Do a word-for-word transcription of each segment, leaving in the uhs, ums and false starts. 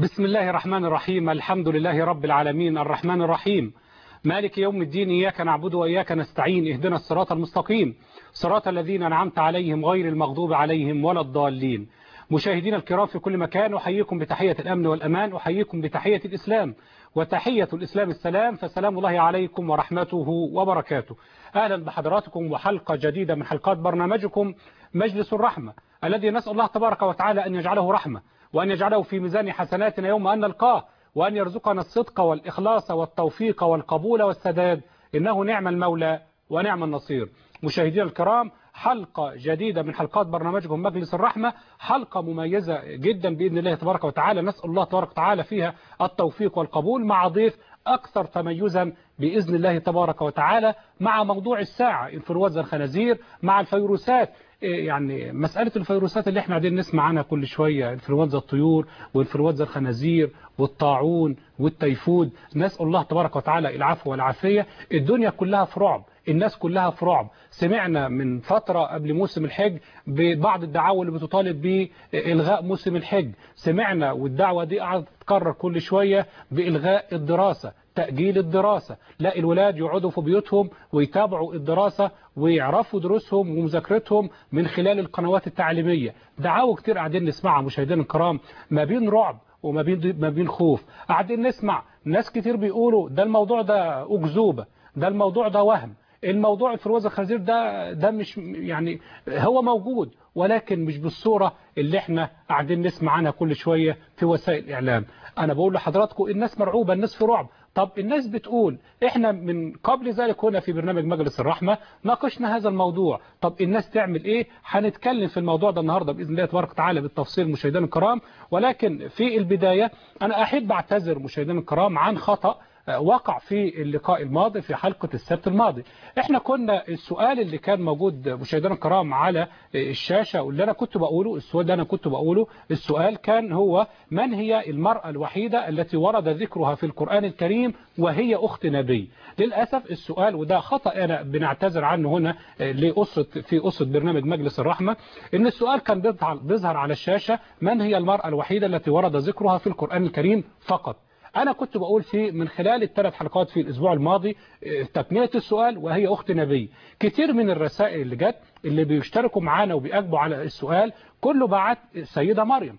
بسم الله الرحمن الرحيم. الحمد لله رب العالمين الرحمن الرحيم مالك يوم الدين. إياك نعبد وإياك نستعين. اهدنا الصراط المستقيم صراط الذين أنعمت عليهم غير المغضوب عليهم ولا الضالين. مشاهدينا الكرام في كل مكان، أحييكم بتحية الأمن والأمان، أحييكم بتحية الإسلام، وتحية الإسلام السلام، فسلام الله عليكم ورحمته وبركاته. أهلا بحضراتكم وحلقة جديدة من حلقات برنامجكم مجلس الرحمة، الذي نسأل الله تبارك وتعالى أن يجعله رحمة، وأن يجعله في ميزان حسناتنا يوم أن نلقاه، وأن يرزقنا الصدق والإخلاص والتوفيق والقبول والسداد، إنه نعم المولى ونعم النصير. مشاهدينا الكرام، حلقة جديدة من حلقات برنامجكم مجلس الرحمة، حلقة مميزة جدا بإذن الله تبارك وتعالى، نسأل الله تبارك وتعالى فيها التوفيق والقبول، مع ضيف أكثر تميزا بإذن الله تبارك وتعالى، مع موضوع الساعة انفلونزا الخنازير، مع الفيروسات. يعني مسألة الفيروسات اللي احنا قاعدين نسمع عنها كل شوية، انفلونزا الطيور وانفلونزا الخنازير والطاعون والتيفود، نسأل الله تبارك وتعالى العفو والعافية. الدنيا كلها في رعب، الناس كلها في رعب. سمعنا من فترة قبل موسم الحج ببعض الدعاوى اللي بتطالب بإلغاء موسم الحج، سمعنا والدعوة دي قعدت تتكرر كل شوية بإلغاء الدراسة، تأجيل الدراسة، لا الولاد يقعدوا في بيوتهم ويتابعوا الدراسة ويعرفوا دروسهم ومذاكرتهم من خلال القنوات التعليمية. دعاوى كتير قاعدين نسمعها مشاهدينا الكرام، ما بين رعب وما بين ما بين خوف. قاعدين نسمع ناس كتير بيقولوا ده الموضوع ده أكذوبة، ده الموضوع ده وهم، الموضوع انفلونزا الخنازير ده ده مش يعني هو موجود، ولكن مش بالصورة اللي احنا قاعدين نسمع عنها كل شوية في وسائل الإعلام. أنا بقول لحضراتكم الناس مرعوبة، الناس في رعب. طب الناس بتقول، احنا من قبل ذلك هنا في برنامج مجلس الرحمة ناقشنا هذا الموضوع. طب الناس تعمل ايه؟ هنتكلم في الموضوع ده النهاردة بإذن الله تبارك وتعالى بالتفصيل مشاهدينا الكرام. ولكن في البداية أنا أحب أعتذر مشاهدينا الكرام عن خطأ وقع في اللقاء الماضي في حلقة السبت الماضي. احنا كنا السؤال اللي كان موجود مشاهدينا الكرام على الشاشة واللي انا كنت بقوله، السؤال ده انا كنت بقوله السؤال كان هو: من هي المرأة الوحيدة التي ورد ذكرها في القرآن الكريم وهي أخت نبي؟ للأسف السؤال، وده خطأ أنا بنعتذر عنه هنا لأسرة في أسرة برنامج مجلس الرحمة، إن السؤال كان بيظهر على الشاشة من هي المرأة الوحيدة التي ورد ذكرها في القرآن الكريم فقط. أنا كنت بقول في من خلال الثلاث حلقات في الأسبوع الماضي تكملة السؤال وهي أخت نبي. كتير من الرسائل اللي جت اللي بيشتركوا معانا وبيأجبوا على السؤال كله بعت السيدة مريم،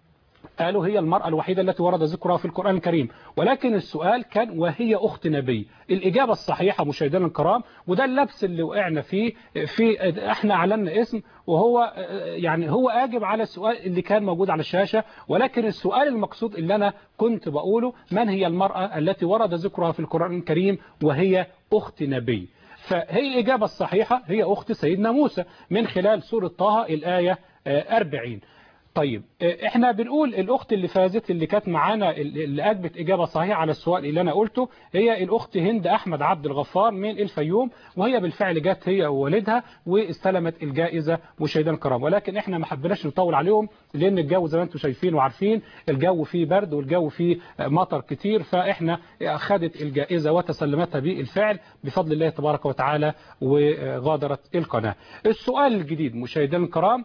قالوا هي المرأة الوحيدة التي ورد ذكرها في القرآن الكريم، ولكن السؤال كان وهي أخت نبي. الإجابة الصحيحة مشاهدينا الكرام، وده اللبس اللي وقعنا فيه، في احنا أعلنا اسم وهو يعني هو أجب على السؤال اللي كان موجود على الشاشة، ولكن السؤال المقصود اللي أنا كنت بقوله: من هي المرأة التي ورد ذكرها في القرآن الكريم وهي أخت نبي؟ فهي الإجابة الصحيحة هي أخت سيدنا موسى من خلال سورة طه الآية أربعين. طيب احنا بنقول الاخت اللي فازت اللي كانت معانا اللي اجبت اجابه صحيحه على السؤال اللي انا قلته هي الاخت هند احمد عبد الغفار من الفيوم، وهي بالفعل جت هي ووالدها واستلمت الجائزه مشاهدينا الكرام. ولكن احنا ما حبيناش نطول عليهم لان الجو زي ما انتم شايفين وعارفين الجو فيه برد والجو فيه مطر كتير، فاحنا اخذت الجائزه وتسلمتها بالفعل بفضل الله تبارك وتعالى وغادرت القناه. السؤال الجديد مشاهدينا الكرام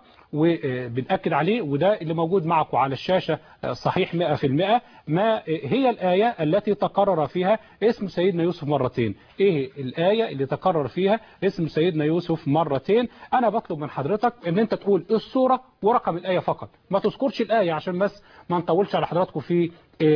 وبنأكد عليه وده اللي موجود معكم على الشاشة صحيح مئة في المئة: ما هي الآية التي تكرر فيها اسم سيدنا يوسف مرتين؟ ايه الآية اللي تكرر فيها اسم سيدنا يوسف مرتين؟ انا بطلب من حضرتك ان انت تقول السورة ورقم الآية فقط، ما تذكرش الآية عشان بس ما نطولش على حضراتكم في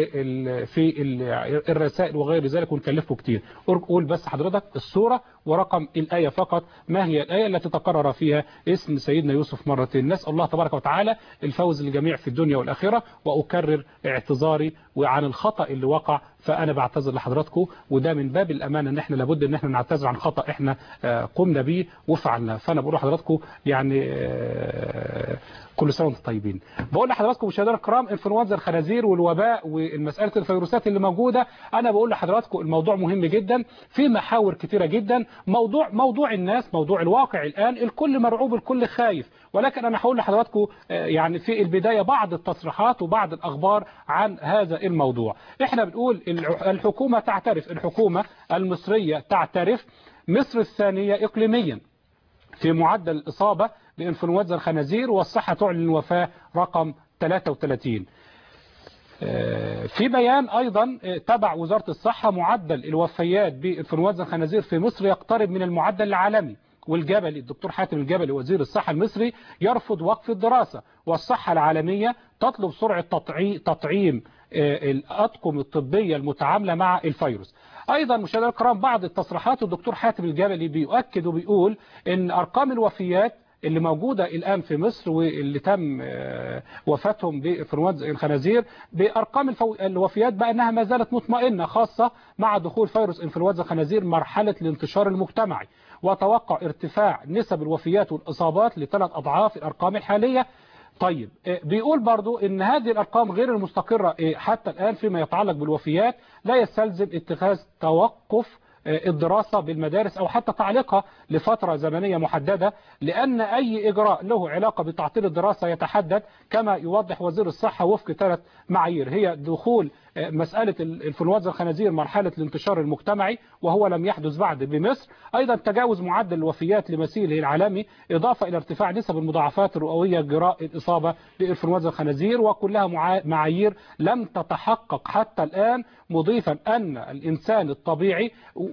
في الرسائل وغير ذلك ونكلفكم كتير. قول بس حضرتك السورة ورقم الآية فقط. ما هي الآية التي تكرر فيها اسم سيدنا يوسف مرتين؟ نسأل الله تبارك وتعالى الفوز للجميع في الدنيا والآخرة، وأكرر اعتذاري وعن الخطأ اللي وقع، فأنا بعتذر لحضراتكم، وده من باب الأمانة ان احنا لابد ان احنا نعتذر عن خطأ احنا قمنا به وفعلنا. فأنا بقول لحضراتكم يعني كل سنة وانتم طيبين. بقول لحضراتكم مشاهدينا الكرام انفلونزا الخنازير والوباء والمسألة الفيروسات اللي موجودة، أنا بقول لحضراتكم الموضوع مهم جدا في محاور كتيرة جدا. موضوع موضوع الناس، موضوع الواقع الآن، الكل مرعوب الكل خايف، ولكن أنا هقول لحضراتكم يعني في البداية بعض التصريحات وبعض الأخبار عن هذا الموضوع. احنا بنقول الحكومة تعترف، الحكومة المصرية تعترف مصر الثانية إقليميا في معدل الإصابة بإنفلونزا الخنازير، والصحة تعلن الوفاة رقم ثلاثة وثلاثين. في بيان أيضا تبع وزارة الصحة معدل الوفيات بإنفلونزا الخنازير في مصر يقترب من المعدل العالمي، والجبلي الدكتور حاتم الجبلي وزير الصحة المصري يرفض وقف الدراسة، والصحة العالمية تطلب سرعة تطعيم الأطقم الطبية المتعاملة مع الفيروس. أيضا مشاهدينا الكرام بعض التصريحات الدكتور حاتم الجبلي بيؤكد وبيقول إن أرقام الوفيات اللي موجودة الآن في مصر واللي تم وفاتهم بإنفلونزا الخنازير بأرقام الوفيات بأنها ما زالت مطمئنة، خاصة مع دخول فيروس إنفلونزا الخنازير مرحلة الانتشار المجتمعي، وتوقع ارتفاع نسب الوفيات والإصابات لثلاث أضعاف الأرقام الحالية. طيب بيقول برضو ان هذه الارقام غير المستقرة حتى الان فيما يتعلق بالوفيات لا يستلزم اتخاذ توقف الدراسة بالمدارس او حتى تعليقها لفترة زمنية محددة، لان اي اجراء له علاقة بتعطيل الدراسة يتحدد كما يوضح وزير الصحة وفق ثلاث معايير، هي دخول مسألة الإنفلونزا الخنازير مرحلة الانتشار المجتمعي وهو لم يحدث بعد بمصر، أيضا تجاوز معدل الوفيات لمثيله العالمي، إضافة إلى ارتفاع نسب المضاعفات الرئوية جراء الإصابة بإنفلونزا الخنازير، وكلها معايير لم تتحقق حتى الآن، مضيفا أن الإنسان الطبيعي،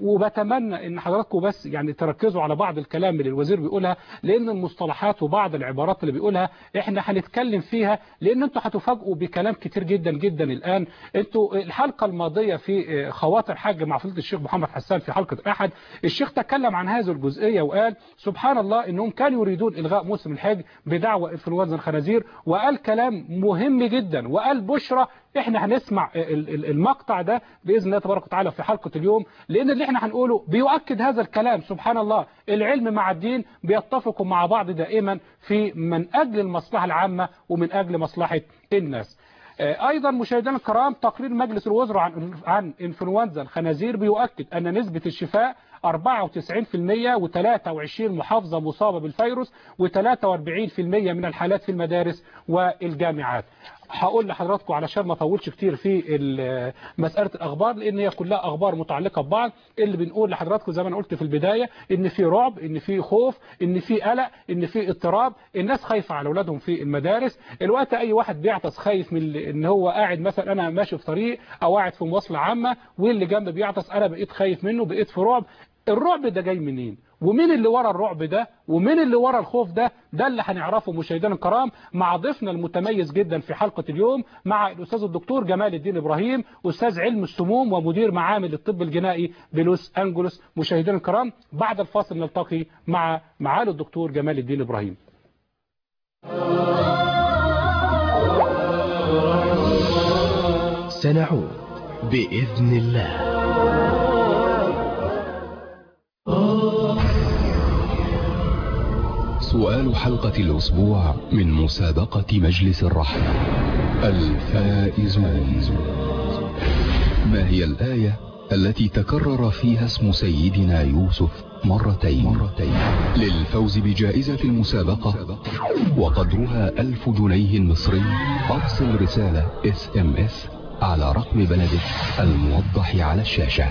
وبتمنى أن حضراتكم بس يعني تركزوا على بعض الكلام اللي الوزير بيقولها، لأن المصطلحات وبعض العبارات اللي بيقولها إحنا هنتكلم فيها، لأن أنتوا هتفاجئوا بكلام كتير جدا جدا الآن. انتوا الحلقة الماضية في خواطر حاج مع فضيلة الشيخ محمد حسان في حلقة أحد، الشيخ تكلم عن هذه الجزئية وقال سبحان الله انهم كانوا يريدون إلغاء موسم الحج بدعوى إنفلونزا الخنازير، وقال كلام مهم جدا، وقال بشرى احنا هنسمع المقطع ده بإذن الله تبارك وتعالى في حلقة اليوم، لأن اللي احنا هنقوله بيؤكد هذا الكلام. سبحان الله العلم مع الدين بيتفقوا مع بعض دائما في من أجل المصلحة العامة ومن أجل مصلحة الناس. أيضا مشاهدينا الكرام تقرير مجلس الوزراء عن عن إنفلونزا الخنازير بيؤكد أن نسبة الشفاء أربعة وتسعين بالمئة وثلاثة وعشرين محافظة مصابة بالفيروس وثلاثة وأربعين بالمئة من الحالات في المدارس والجامعات. هقول لحضراتكم علشان ما اطولش كتير في مسألة الأخبار لأن هي كلها أخبار متعلقة ببعض، اللي بنقول لحضراتكم زي ما أنا قلت في البداية إن في رعب، إن في خوف، إن في قلق، إن في اضطراب، الناس خايفة على أولادهم في المدارس. الوقت أي واحد بيعطس خايف من إن هو قاعد مثلا أنا ماشي في طريق أو قاعد في مواصلة عامة واللي جنبي بيعطس أنا بقيت خايف منه، بقيت في رعب. الرعب ده جاي منين؟ ومين اللي ورا الرعب ده؟ ومين اللي ورا الخوف ده؟ ده اللي هنعرفه مشاهدينا الكرام مع ضيفنا المتميز جدا في حلقة اليوم، مع الأستاذ الدكتور جمال الدين إبراهيم، أستاذ علم السموم ومدير معامل الطب الجنائي بلوس أنجلوس. مشاهدينا الكرام بعد الفاصل نلتقي مع معالي الدكتور جمال الدين إبراهيم. سنعود بإذن الله. سؤال حلقة الأسبوع من مسابقة مجلس الرحمة. الفائزون. ما هي الآية التي تكرر فيها اسم سيدنا يوسف مرتين, مرتين للفوز بجائزة المسابقة وقدرها ألف جنيه مصري؟ أرسل رسالة اس ام اس على رقم بلدك الموضح على الشاشة.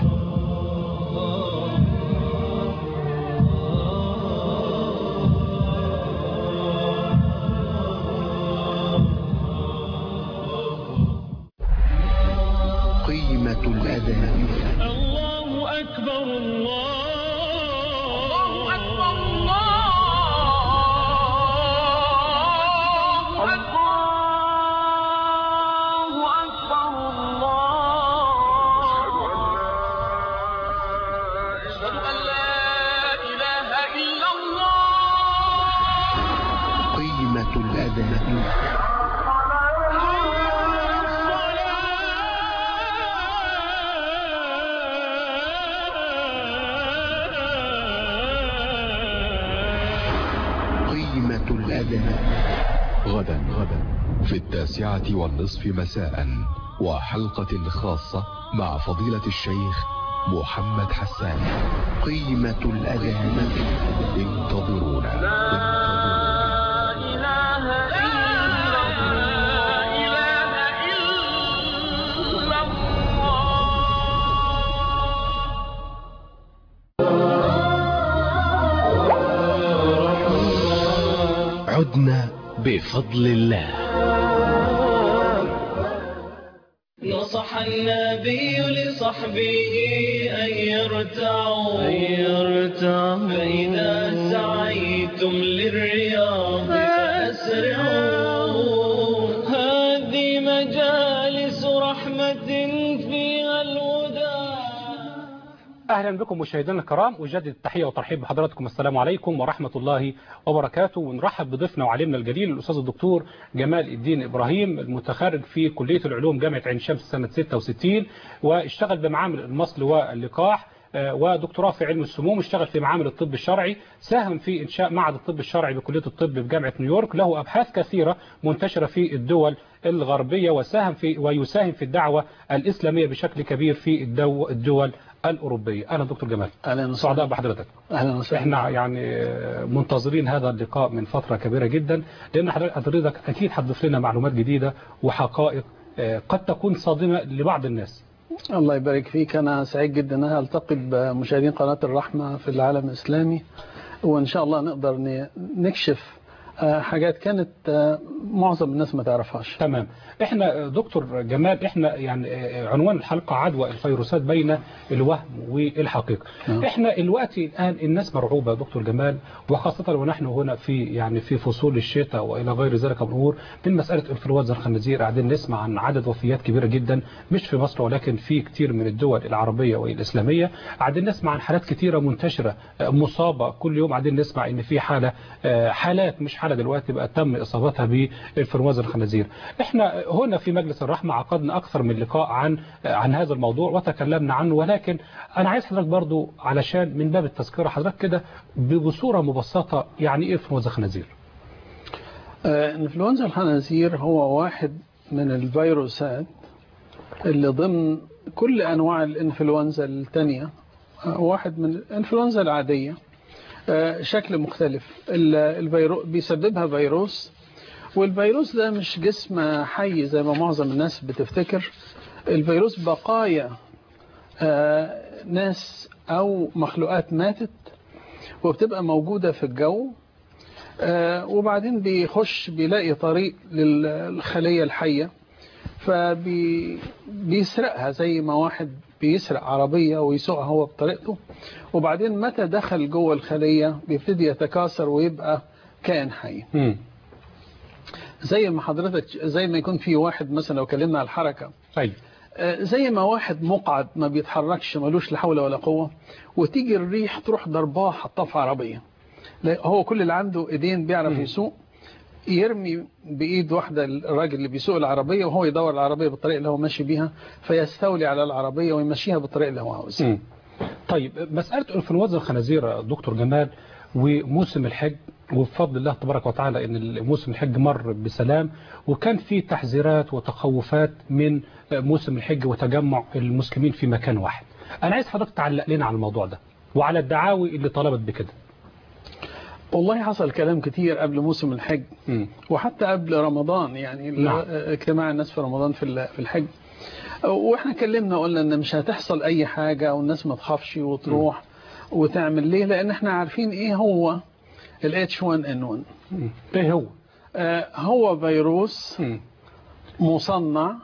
قيمة الأدب. الله أكبر الله أكبر الله أكبر الله أشهد أن لا إله إلا الله. قيمة الأدب. غدا غدا في التاسعة والنصف مساء وحلقة خاصة مع فضيلة الشيخ محمد حسان. قيمة الأدب. انتظرونا. لا إله إلا الله. إله إلا الله. عدنا بفضل الله. نصح النبي لصحبه أن يرتعوا أن يرتعوا فإذا سعيتم للرياض فأسرعوا هذه مجالس رحمة فيها الهدى. أهلا بكم مشاهدينا الكرام، أجدد التحية والترحيب بحضراتكم. السلام عليكم ورحمة الله وبركاته. ونرحب بضيفنا وعلمنا الجليل الأستاذ الدكتور جمال الدين إبراهيم، المتخرج في كلية العلوم جامعة عين شمس سنة ستة وستين، واشتغل بمعامل المصل واللقاح، ودكتوراه في علم السموم. اشتغل في معامل الطب الشرعي، ساهم في إنشاء معهد الطب الشرعي بكلية الطب بجامعة نيويورك. له أبحاث كثيرة منتشرة في الدول الغربية، وساهم في ويساهم في الدعوة الإسلامية بشكل كبير في الدو الدول الأوروبية. أهلا دكتور جمال. أهلا وسهلا. سعداء بحضرتك. أهلا وسهلا. احنا يعني منتظرين هذا اللقاء من فترة كبيرة جدا، لأن حضرتك أكيد هتضيف لنا معلومات جديدة وحقائق قد تكون صادمة لبعض الناس. الله يبارك فيك. أنا سعيد جدا أن ألتقي بمشاهدين قناة الرحمة في العالم الإسلامي، وإن شاء الله نقدر نكشف حاجات كانت معظم الناس ما تعرفهاش. تمام. احنا دكتور جمال، احنا يعني عنوان الحلقة عدوى الفيروسات بين الوهم والحقيقة. نعم. احنا الوقت الآن الناس مرعوبة يا دكتور جمال، وخاصة ونحن هنا في يعني في فصول الشتاء وإلى غير ذلك من الأمور، من مسألة انفلونزا الخنازير. قاعدين نسمع عن عدد وفيات كبيرة جدا، مش في مصر ولكن في كتير من الدول العربية والإسلامية. قاعدين نسمع عن حالات كتيرة منتشرة مصابة كل يوم. قاعدين نسمع ان في حالة حالات مش حالة دلوقتي بقى تم إصابتها بانفلونزا الخنازير. احنا هنا في مجلس الرحمة عقدنا أكثر من لقاء عن عن هذا الموضوع وتكلمنا عنه، ولكن أنا عايز حضرتك برضو علشان من باب التذكرة حضرتك كده بصورة مبسطة يعني إيه انفلونزا الخنازير؟ انفلونزا الخنازير هو واحد من الفيروسات اللي ضمن كل أنواع الانفلونزا الثانية، واحد من الانفلونزا العادية، شكل مختلف. الفيروس بيسببها فيروس، والفيروس ده مش جسم حي زي ما معظم الناس بتفتكر. الفيروس بقايا ناس أو مخلوقات ماتت وبتبقى موجودة في الجو، وبعدين بيخش بيلاقي طريق للخلية الحية فبيسرقها، زي ما واحد بيسرق عربية ويسوقها هو بطريقته، وبعدين متى دخل جوه الخلية بيبتدي يتكاثر ويبقى كائن حي. م. زي ما حضرتك زي ما يكون في واحد مثلا لو كلمنا على الحركة، أي. زي ما واحد مقعد ما بيتحركش ملوش لا حول ولا قوة، وتيجي الريح تروح ضرباه حطاه في عربية. هو كل اللي عنده ايدين بيعرف يسوق، يرمي بإيد واحدة الراجل اللي بيسوق العربية وهو يدور العربية بالطريقة اللي هو ماشي بيها، فيستولي على العربية ويمشيها بالطريقة اللي هو عاوزها. طيب مسألة انفلونزا الخنازير دكتور جمال وموسم الحج، وبفضل الله تبارك وتعالى ان موسم الحج مر بسلام، وكان في تحذيرات وتخوفات من موسم الحج وتجمع المسلمين في مكان واحد. انا عايز حضرتك تعلق لنا على الموضوع ده وعلى الدعاوي اللي طلبت بكده. والله حصل كلام كتير قبل موسم الحج م. وحتى قبل رمضان، يعني نعم. اجتماع الناس في رمضان في في الحج، واحنا كلمنا قلنا ان مش هتحصل اي حاجة والناس ما تخافش وتروح م. وتعمل. ليه؟ لان احنا عارفين ايه هو ال إتش وان إن وان. ايه هو؟ آه هو فيروس م. مصنع،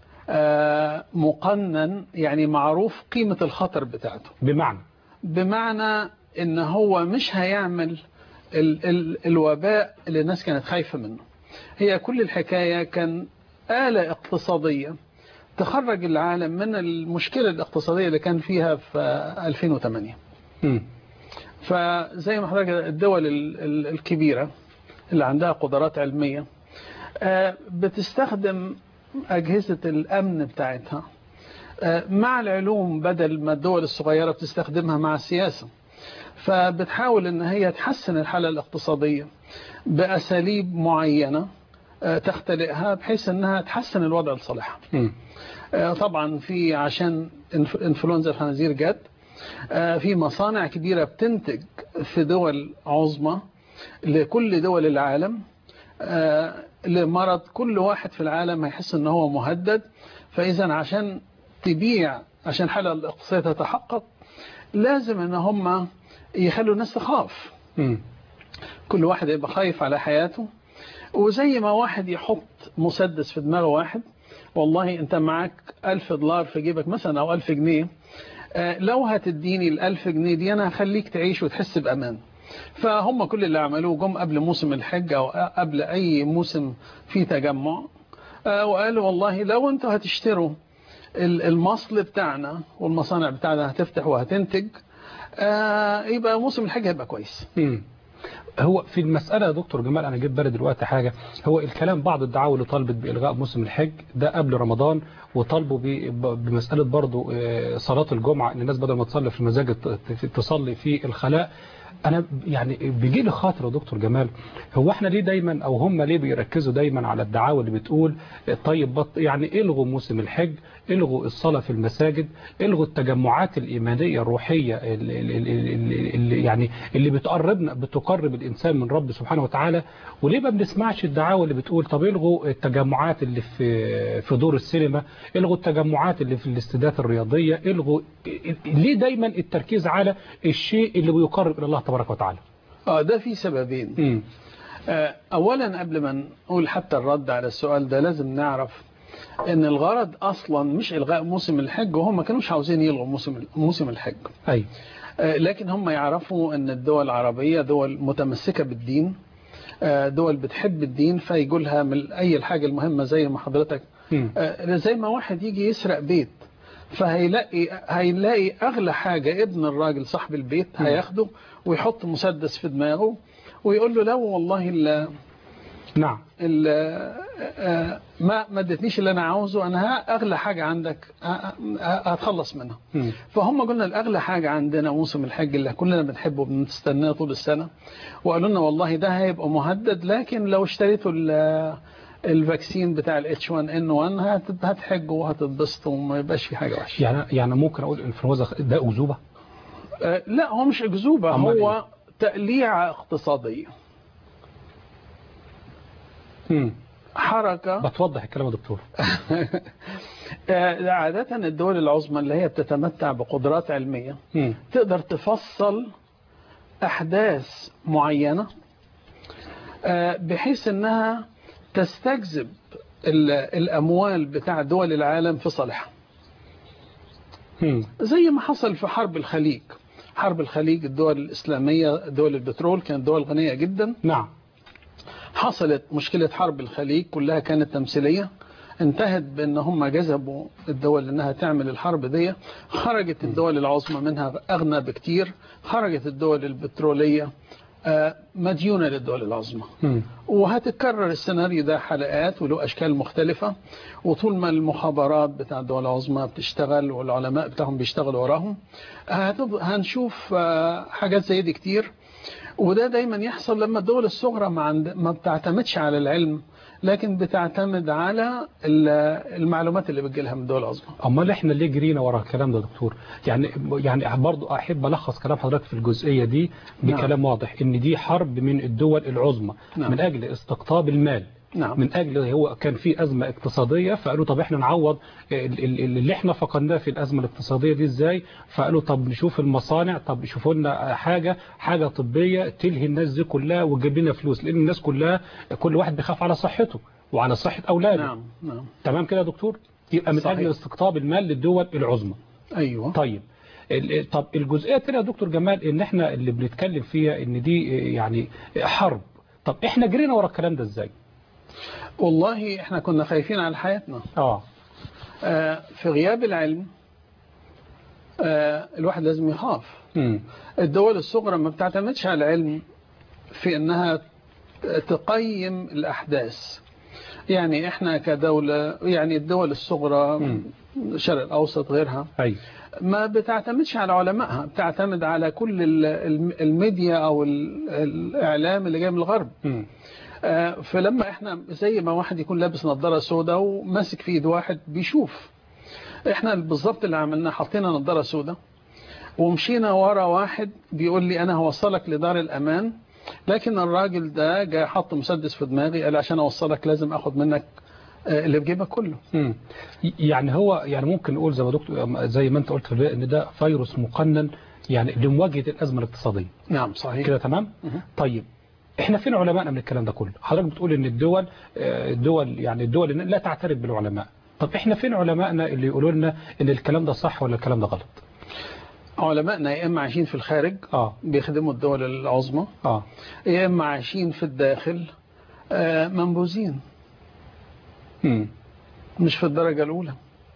آه مقنن، يعني معروف قيمة الخطر بتاعته. بمعنى بمعنى ان هو مش هيعمل ال ال الوباء اللي الناس كانت خايفة منه. هي كل الحكاية كان آلة اقتصادية تخرج العالم من المشكلة الاقتصادية اللي كان فيها في ألفين وثمانية. م. فزي ما حضرتك الدول الكبيرة اللي عندها قدرات علمية بتستخدم أجهزة الأمن بتاعتها مع العلوم، بدل ما الدول الصغيرة بتستخدمها مع السياسة. فبتحاول ان هي تحسن الحالة الاقتصادية بأساليب معينة تختلقها بحيث انها تحسن الوضع لصالحها. طبعا في عشان انفلونزا الخنازير جت، في مصانع كبيرة بتنتج في دول عظمى لكل دول العالم لمرض كل واحد في العالم هيحس ان هو مهدد. فإذا عشان تبيع، عشان الحالة الاقتصادية تتحقق، لازم ان هم يخلوا الناس تخاف. م. كل واحد يبقى خايف على حياته، وزي ما واحد يحط مسدس في دماغ واحد والله أنت معك ألف دولار في جيبك مثلا أو ألف جنيه، لو هتديني الألف جنيه دي أنا هخليك تعيش وتحس بأمان. فهم كل اللي عملوه جم قبل موسم الحج أو قبل أي موسم في تجمع، وقالوا والله لو أنتوا هتشتروا المصل بتاعنا والمصانع بتاعنا هتفتح وهتنتج، يبقى موسم الحج هيبقى كويس. م. هو في المسألة يا دكتور جمال أنا جيت بالي دلوقتي حاجة، هو الكلام بعض الدعاوى اللي طالبت بإلغاء موسم الحج ده قبل رمضان، وطالبوا بمسألة برضو صلاة الجمعة إن الناس بدل ما تصلي في المساجد تصلي في الخلاء. أنا يعني بيجي لي خاطر يا دكتور جمال، هو احنا ليه دايما أو هم ليه بيركزوا دايما على الدعاوى اللي بتقول طيب بط يعني الغوا موسم الحج، الغوا الصلاة في المساجد، الغوا التجمعات الإيمانية الروحية اللي, اللي, اللي يعني اللي بتقربنا بتقرب الإنسان من رب سبحانه وتعالى، وليه ما بنسمعش الدعاوى اللي بتقول طب الغوا التجمعات اللي في في دور السينما، الغوا التجمعات اللي في الاستادات الرياضية، الغوا. ليه دايما التركيز على الشيء اللي بيقرب إلى الله تبارك وتعالى؟ اه ده في سببين. م. آه اولا قبل ما نقول حتى الرد على السؤال ده لازم نعرف ان الغرض اصلا مش الغاء موسم الحج، وهم ما كانوش عاوزين يلغوا موسم موسم الحج. اي آه لكن هم يعرفوا ان الدول العربية دول متمسكة بالدين، آه دول بتحب الدين، فيقولها من اي الحاجة المهمة زي ما حضرتك آه زي ما واحد يجي يسرق بيت فهيلاقي هيلاقي اغلى حاجة ابن الراجل صاحب البيت هياخده ويحط مسدس في دماغه ويقول له لو والله ال نعم ال ما ما ادتنيش اللي انا عاوزه انا اغلى حاجة عندك هتخلص منها. م. فهم قلنا الاغلى حاجة عندنا موسم الحج اللي كلنا بنحبه بنستناه طول السنة، وقالوا لنا والله ده هيبقى مهدد، لكن لو اشتريتوا الفاكسين بتاع الاتش واحد ان واحد هتحجوا وهتتبسطوا وما يبقاش في حاجة وحشة. يعني يعني ممكن اقول الانفلونزا ده اكذوبة؟ أه لا هو مش اكذوبة، هو إيه؟ تقليعة اقتصادية. امم حركة بتوضح الكلام يا دكتور. عادة الدول العظمى اللي هي بتتمتع بقدرات علمية م. تقدر تفصل أحداث معينة بحيث أنها تستجذب الأموال بتاع دول العالم في صالحها. زي ما حصل في حرب الخليج. حرب الخليج الدول الإسلامية دول البترول كانت دول غنية جدا. نعم. حصلت مشكلة حرب الخليج كلها كانت تمثيلية، انتهت بأن هم جذبوا الدول أنها تعمل الحرب دي، خرجت الدول العظمى منها أغنى بكتير، خرجت الدول البترولية مديونة للدول العظمى. وهتتكرر السيناريو ده حلقات وله أشكال مختلفة، وطول ما المخابرات بتاع الدول العظمى بتشتغل والعلماء بتاعهم بيشتغلوا وراهم هنشوف حاجات زي دي كتير. وده دايما يحصل لما الدول الصغرى ما, عند... ما بتعتمدش على العلم، لكن بتعتمد على المعلومات اللي بتجيلها من الدول العظمى. امال احنا ليه جرينا ورا الكلام ده دكتور؟ يعني يعني برضو احب الخص كلام حضرتك في الجزئيه دي بكلام نعم. واضح ان دي حرب من الدول العظمى نعم. من اجل استقطاب المال. نعم. من أجل هو كان في أزمة اقتصادية، فقالوا طب احنا نعوض اللي احنا فقدناه في الأزمة الاقتصادية دي ازاي؟ فقالوا طب نشوف المصانع، طب شوفوا لنا حاجة حاجة طبية تلهي الناس دي كلها وتجيب لنا فلوس، لأن الناس كلها كل واحد بيخاف على صحته وعلى صحة أولاده. نعم. نعم. تمام كده يا دكتور؟ يبقى من صحيح. أجل استقطاب المال للدول العظمى. أيوة. طيب طب الجزئية الثانية يا دكتور جمال ان احنا اللي بنتكلم فيها ان دي يعني حرب، طب احنا جرينا ورا الكلام ده ازاي؟ والله احنا كنا خايفين على حياتنا. اه, آه في غياب العلم آه الواحد لازم يخاف. م. الدول الصغرى ما بتعتمدش على العلم في انها تقيم الاحداث. يعني احنا كدولة، يعني الدول الصغرى الشرق الاوسط غيرها أي. ما بتعتمدش على علمائها، بتعتمد على كل الميديا او الاعلام اللي جاي من الغرب. م. فلما احنا زي ما واحد يكون لابس نظارة سوداء وماسك في ايد واحد بيشوف، احنا بالظبط اللي عملنا حطينا نظارة سوداء ومشينا ورا واحد بيقول لي انا هوصلك لدار الامان، لكن الراجل ده جاي حط مسدس في دماغي قال عشان اوصلك لازم اخد منك اللي في جيبك كله. م. يعني هو يعني ممكن نقول زي ما دكتور زي ما انت قلت في البداية ان ده فيروس مقنن يعني لمواجهة الازمة الاقتصادية. نعم صحيح كده تمام. م. طيب احنا فين علماءنا من الكلام ده كله؟ حضرتك بتقول ان الدول الدول يعني الدول لا تعترف بالعلماء، طب احنا فين علمائنا اللي يقولوا لنا ان الكلام ده صح ولا الكلام ده غلط؟ علمائنا يا اما عايشين في الخارج اه بيخدموا الدول العظمى، اه يا اما عايشين في الداخل آه منبوذين، امم مش في الدرجة الأولى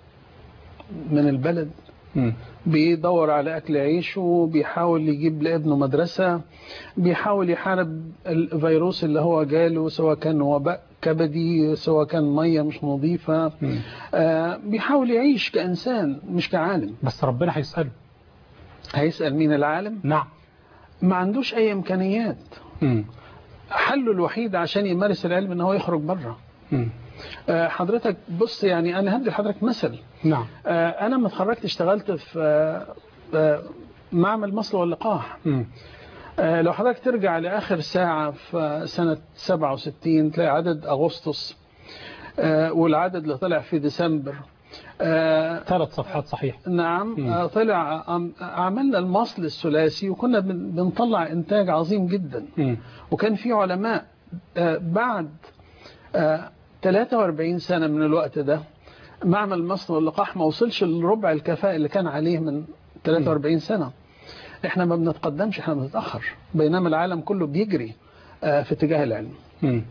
من البلد، امم بيدور على أكل عيشه، بيحاول يجيب لابنه مدرسة، بيحاول يحارب الفيروس اللي هو جاله، سواء كان وباء كبدي، سواء كان مية مش نظيفة، آه بيحاول يعيش كإنسان مش كعالم. بس ربنا هيسأله. هيسأل مين؟ العالم؟ نعم. ما عندوش أي إمكانيات. امم حله الوحيد عشان يمارس العلم ان هو يخرج بره. امم آه حضرتك بص، يعني انا هدي لحضرتك مثل. نعم. آه انا لما اتخرجت اشتغلت في آه آه معمل مصل واللقاح. امم آه لو حضرتك ترجع لاخر ساعه في سنه سبعة وستين تلاقي عدد اغسطس آه والعدد اللي طلع في ديسمبر آه ثلاث صفحات صحيح. نعم. آه طلع عملنا المصل الثلاثي وكنا بنطلع انتاج عظيم جدا. مم. وكان في علماء آه بعد آه ثلاثة وأربعين سنة من الوقت ده معمل المصل واللقاح ما وصلش لربع الكفاءة اللي كان عليه من ثلاثة وأربعين سنة. احنا ما بنتقدمش، احنا بنتأخر، بينما العالم كله بيجري آه في اتجاه العلم. مم.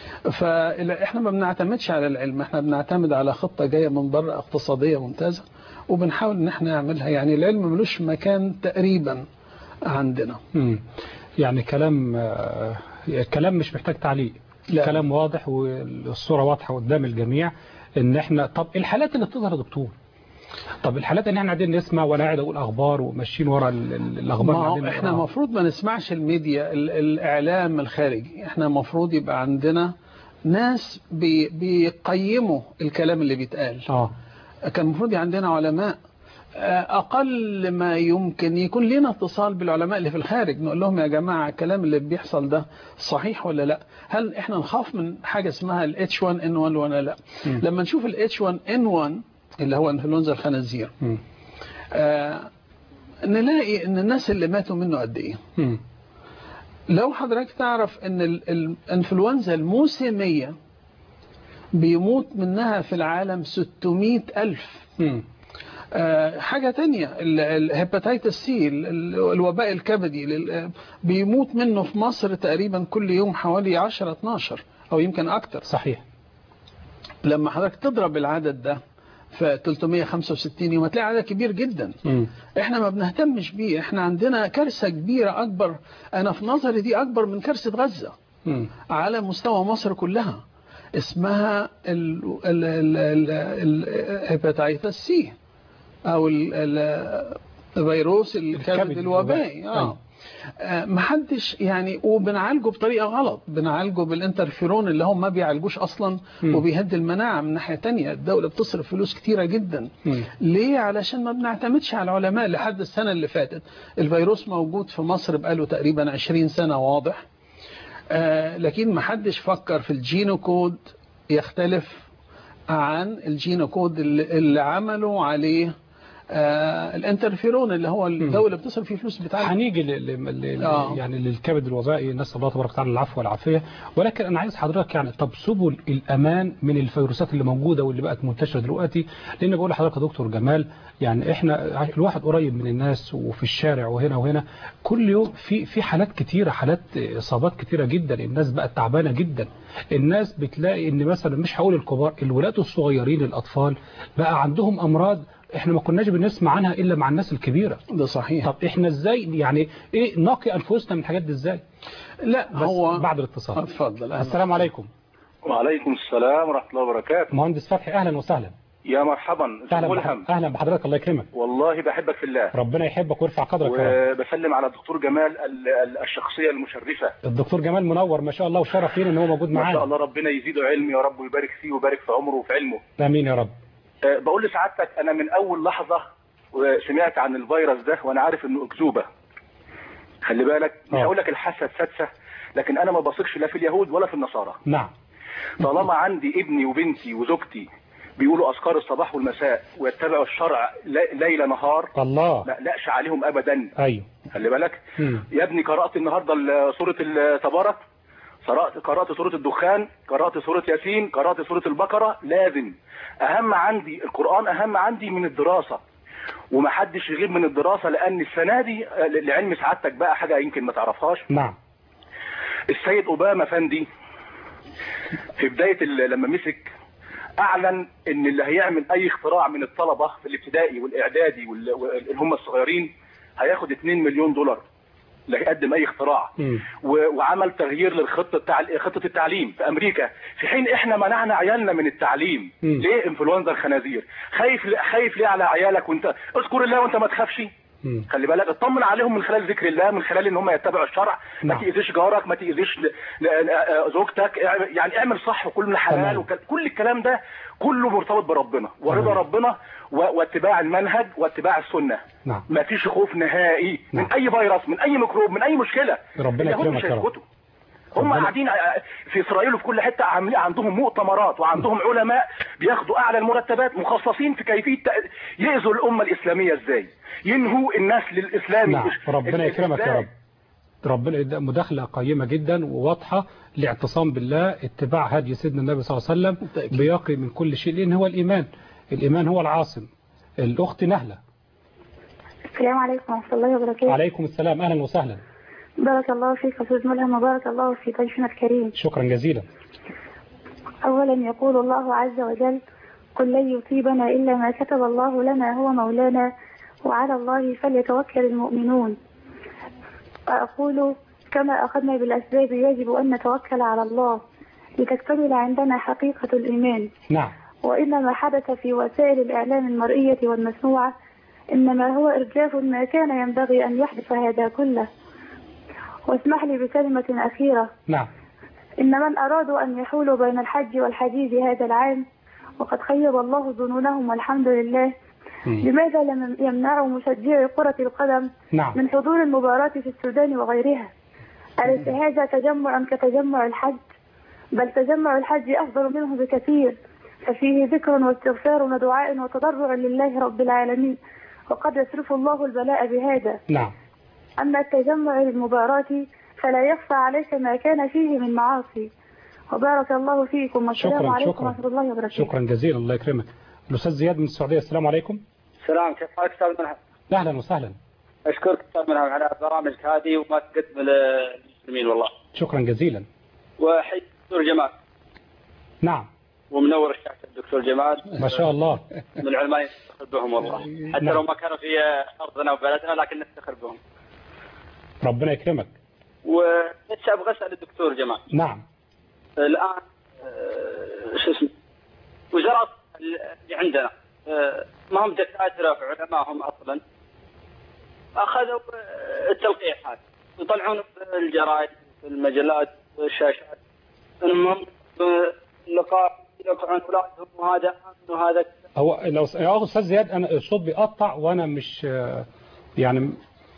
فاحنا ما بنعتمدش على العلم، احنا بنعتمد على خطة جاية من بره اقتصادية ممتازة وبنحاول ان احنا نعملها. يعني العلم ملوش مكان تقريبا عندنا. مم. يعني كلام آه كلام مش محتاج تعليق. لا. كلام واضح والصورة واضحة قدام الجميع ان احنا. طب الحالات اللي بتظهر يا دكتور، طب الحالات اللي احنا قاعدين نسمع وانا قاعد اقول اخبار وماشيين ورا الاخبار، ما احنا المفروض ما نسمعش الميديا الاعلام الخارجي، احنا المفروض يبقى عندنا ناس بي بيقيموا الكلام اللي بيتقال. اه كان المفروض عندنا علماء اقل ما يمكن يكون لنا اتصال بالعلماء اللي في الخارج، نقول لهم يا جماعه الكلام اللي بيحصل ده صحيح ولا لا؟ هل احنا نخاف من حاجه اسمها ال إتش وان إن وان ولا لا؟ م. لما نشوف ال إتش وان إن وان اللي هو انفلونزا الخنازير آه نلاقي ان الناس اللي ماتوا منه قد ايه. م. لو حضرتك تعرف ان الانفلونزا الموسميه بيموت منها في العالم ستمائة ألف. م. آه حاجة تانية الهيباتيتس سي الوباء الكبدي بيموت منه في مصر تقريبا كل يوم حوالي عشرة اتناشر أو يمكن أكتر. صحيح. لما حضرتك تضرب العدد ده في ثلاثمائة وخمسة وستين يوم هتلاقي عدد كبير جدا. م. احنا ما بنهتمش بيه، احنا عندنا كارثة كبيرة أكبر، أنا في نظري دي أكبر من كارثة غزة م. على مستوى مصر كلها، اسمها الهيباتيتس سي او الفيروس الكبد الوبائي. اه ما حدش يعني، وبنعالجه بطريقه غلط، بنعالجه بالانترفيرون اللي هم ما بيعالجوش اصلا م. وبيهدي المناعه. من ناحيه تانية الدوله بتصرف فلوس كتيره جدا. م. ليه؟ علشان ما بنعتمدش على العلماء. لحد السنه اللي فاتت الفيروس موجود في مصر بقاله تقريبا عشرين سنه واضح، آه لكن ما حدش فكر في الجينوكود يختلف عن الجينوكود اللي, اللي عملوا عليه آه الانترفيرون اللي هو الدولة بتصرف فيه فلوس بتاعها. هنيجي آه. يعني للكبد الوبائي، نسأل الله تبارك وتعالى العفو والعافية. ولكن أنا عايز حضرتك يعني طب سبل الأمان من الفيروسات اللي موجودة واللي بقت منتشرة دلوقتي، لأن بقول لحضرتك يا دكتور جمال يعني إحنا الواحد قريب من الناس وفي الشارع وهنا وهنا كل يوم في في حالات كتيرة، حالات إصابات كتيرة جدا، الناس بقت تعبانة جدا. الناس بتلاقي إن مثلا مش هقول الكبار، الولاد الصغيرين الأطفال بقى عندهم أمراض احنا ما كناش بنسمع عنها الا مع الناس الكبيره. ده صحيح. طب احنا ازاي يعني ايه نقي انفسنا من الحاجات دي ازاي؟ لا هو بعد الاتصال. اتفضل. السلام عليكم. وعليكم السلام ورحمه الله وبركاته. مهندس فتحي اهلا وسهلا. يا مرحبا. اهلا بحضرتك. اهلا بحضرتك، الله يكرمك. والله بحبك في الله. ربنا يحبك ويرفع قدرك. وبسلم على الدكتور جمال الشخصيه المشرفه. الدكتور جمال منور ما شاء الله، وشرف فينا ان هو موجود معانا. ما شاء الله، ربنا يزيده علم يا رب ويبارك فيه ويبارك في عمره وفي علمه. امين يا رب. أه بقول لسعادتك انا من اول لحظه سمعت عن الفيروس ده وانا عارف انه اكذوبه. خلي بالك مش هقول لك الحاسه السادسه، لكن انا ما بثقش لا في اليهود ولا في النصارى. نعم. طالما عندي ابني وبنتي وزوجتي بيقولوا اذكار الصباح والمساء ويتبعوا الشرع ليل نهار، الله ما اقلقش عليهم ابدا. ايوه خلي بالك. مم. يا ابني قرات النهارده سوره تبارك، قرأت قرأت سورة الدخان، قرأت سورة ياسين، قرأت سورة البقرة. لازم أهم عندي القرآن، أهم عندي من الدراسة، ومحدش يغيب من الدراسة. لأن السنة دي لعلم سعادتك بقى حاجة يمكن ما تعرفهاش. نعم. السيد أوباما فندي في بداية لما مسك أعلن إن اللي هيعمل أي اختراع من الطلبة في الابتدائي والإعدادي واللي هم الصغيرين هياخد اتنين مليون دولار اللي هيقدم أي اختراع. وعمل تغيير للخطة بتاع خطة التعليم في أمريكا، في حين إحنا منعنا عيالنا من التعليم. م. ليه؟ انفلونزا الخنازير. خايف خايف ليه على عيالك؟ وأنت اذكر الله وأنت ما تخافش. م. خلي بالك، اطمن عليهم من خلال ذكر الله، من خلال ان هم يتبعوا الشرع. ما نعم. تأذيش جارك، ما تأذيش زوجتك، يعني اعمل صح وكل حلال، وكل الكلام ده كله مرتبط بربنا ورضا ربنا واتباع المنهج واتباع السنة. نعم. ما فيش خوف نهائي. نعم. من اي فيروس، من اي ميكروب، من اي مشكلة. ربنا يكرمك يا رب. هم قاعدين في اسرائيل وفي كل حته عاملين عندهم مؤتمرات وعندهم علماء بياخدوا اعلى المرتبات مخصصين في كيفيه يأذوا الامه الاسلاميه ازاي، ينهوا النسل الاسلامي. نعم. ربنا يكرمك يا رب. ربنا مداخله قيمه جدا وواضحه لاعتصام بالله، اتباع هدي سيدنا النبي صلى الله عليه وسلم، بيقي من كل شيء، لان هو الايمان. الايمان هو العاصم. الاخت نهله. السلام عليكم ورحمه الله وبركاته. وعليكم السلام، اهلا وسهلا. بارك الله فيك أستاذ ملهم، وبارك الله في ضيفنا الكريم. شكرا جزيلا. أولا يقول الله عز وجل: قل لن يصيبنا إلا ما كتب الله لنا هو مولانا وعلى الله فليتوكل المؤمنون. أقول كما أخذنا بالأسباب يجب أن نتوكل على الله لتكتمل عندنا حقيقة الإيمان. نعم. وإنما حدث في وسائل الإعلام المرئية والمسموعة إنما هو إرجاف ما كان ينبغي أن يحدث هذا كله. واسمح لي بكلمة أخيرة. نعم. إن من أرادوا أن يحولوا بين الحج والحديث هذا العام وقد خيب الله ظنونهم والحمد لله، م. لماذا لم يمنعوا مشجعي كرة القدم نعم. من حضور المباراة في السودان وغيرها؟ أليس هذا تجمع كتجمع الحج؟ بل تجمع الحج أفضل منه بكثير، ففيه ذكر واستغفار ودعاء وتضرع لله رب العالمين، وقد يصرف الله البلاء بهذا. نعم. أما التجمع للمباراة فلا يخفى عليك ما كان فيه من معاصي. وبارك الله فيكم، والسلام عليكم ورحمة الله وبركاته. شكرا جزيلا، الله يكرمك. الأستاذ زياد من السعودية. السلام عليكم. السلام، كيف حالك أستاذ ملهم؟ أهلا وسهلا. أشكرك أستاذ ملهم على برامجك هذه وما تقدم للمسلمين والله. شكرا جزيلا. وحي الدكتور جمال. نعم. ومنور الشاشة الدكتور جمال. ما شاء الله. من العلماء نفتخر بهم والله، حتى لو ما كانوا في أرضنا وبلدنا لكن نفتخر بهم. ربنا يكرمك. ولسه أبغى أسأل الدكتور جمال. نعم. الآن شو اسمه وزارات اللي عندنا ما هم دكاترة وعلماء هم أصلا، أخذوا التلقيحات ويطلعون في الجرائد في المجلات والشاشات إنهم لقاء يقعون أولادهم وهذا وهذا. هو لو يا أستاذ زياد أنا الصوت بيقطع وأنا مش يعني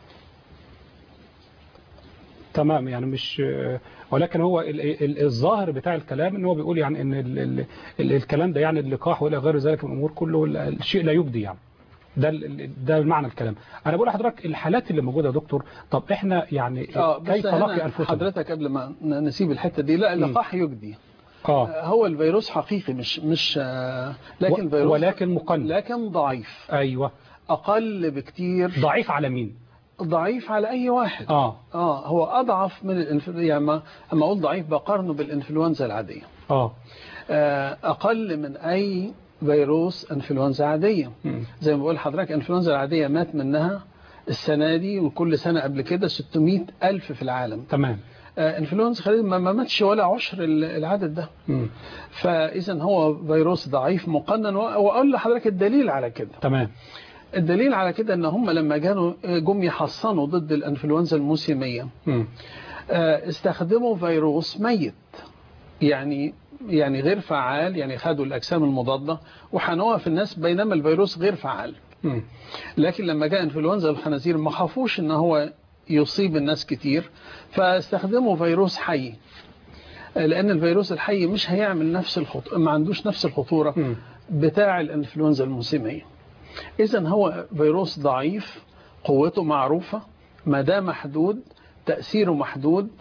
تمام يعني مش، ولكن هو الظاهر بتاع الكلام ان هو بيقول يعني ان ال ال ال الكلام ده يعني اللقاح والى غير ذلك من الامور كله الشيء لا يبدي يعني. ده ده معنى الكلام. انا بقول لحضرتك الحالات اللي موجوده يا دكتور، طب احنا يعني كيف نقي انفسنا؟ حضرتك قبل ما نسيب الحته دي، لا اللقاح يجدي. اه هو الفيروس حقيقي مش مش لكن فيروس ولكن مقنن، لكن ضعيف. ايوه اقل بكتير. ضعيف على مين؟ ضعيف على أي واحد. آه. آه هو أضعف من الانفلونزا، يعني ما أما أقول ضعيف بقارنه بالإنفلونزا العادية. آه. أقل من أي فيروس إنفلونزا عادية. م. زي ما بقول حضرتك الإنفلونزا العادية مات منها السنة دي وكل سنة قبل كده ستمائة ألف في العالم. تمام. إنفلونزا خليل ما ماتش ولا عشر العدد ده. فإذا هو فيروس ضعيف مقنن، وأقول لحضرتك الدليل على كده. تمام. الدليل على كده ان هم لما جانوا جم يحصنوا ضد الانفلونزا الموسميه استخدموا فيروس ميت، يعني يعني غير فعال، يعني خدوا الاجسام المضاده وحنوها في الناس بينما الفيروس غير فعال. م. لكن لما جاء انفلونزا الخنازير ما خافوش ان هو يصيب الناس كتير، فاستخدموا فيروس حي، لان الفيروس الحي مش هيعمل نفس الخطوره، ما عندوش نفس الخطوره م. بتاع الانفلونزا الموسميه. إذن هو فيروس ضعيف، قوته معروفة، مداه محدود، تأثيره محدود،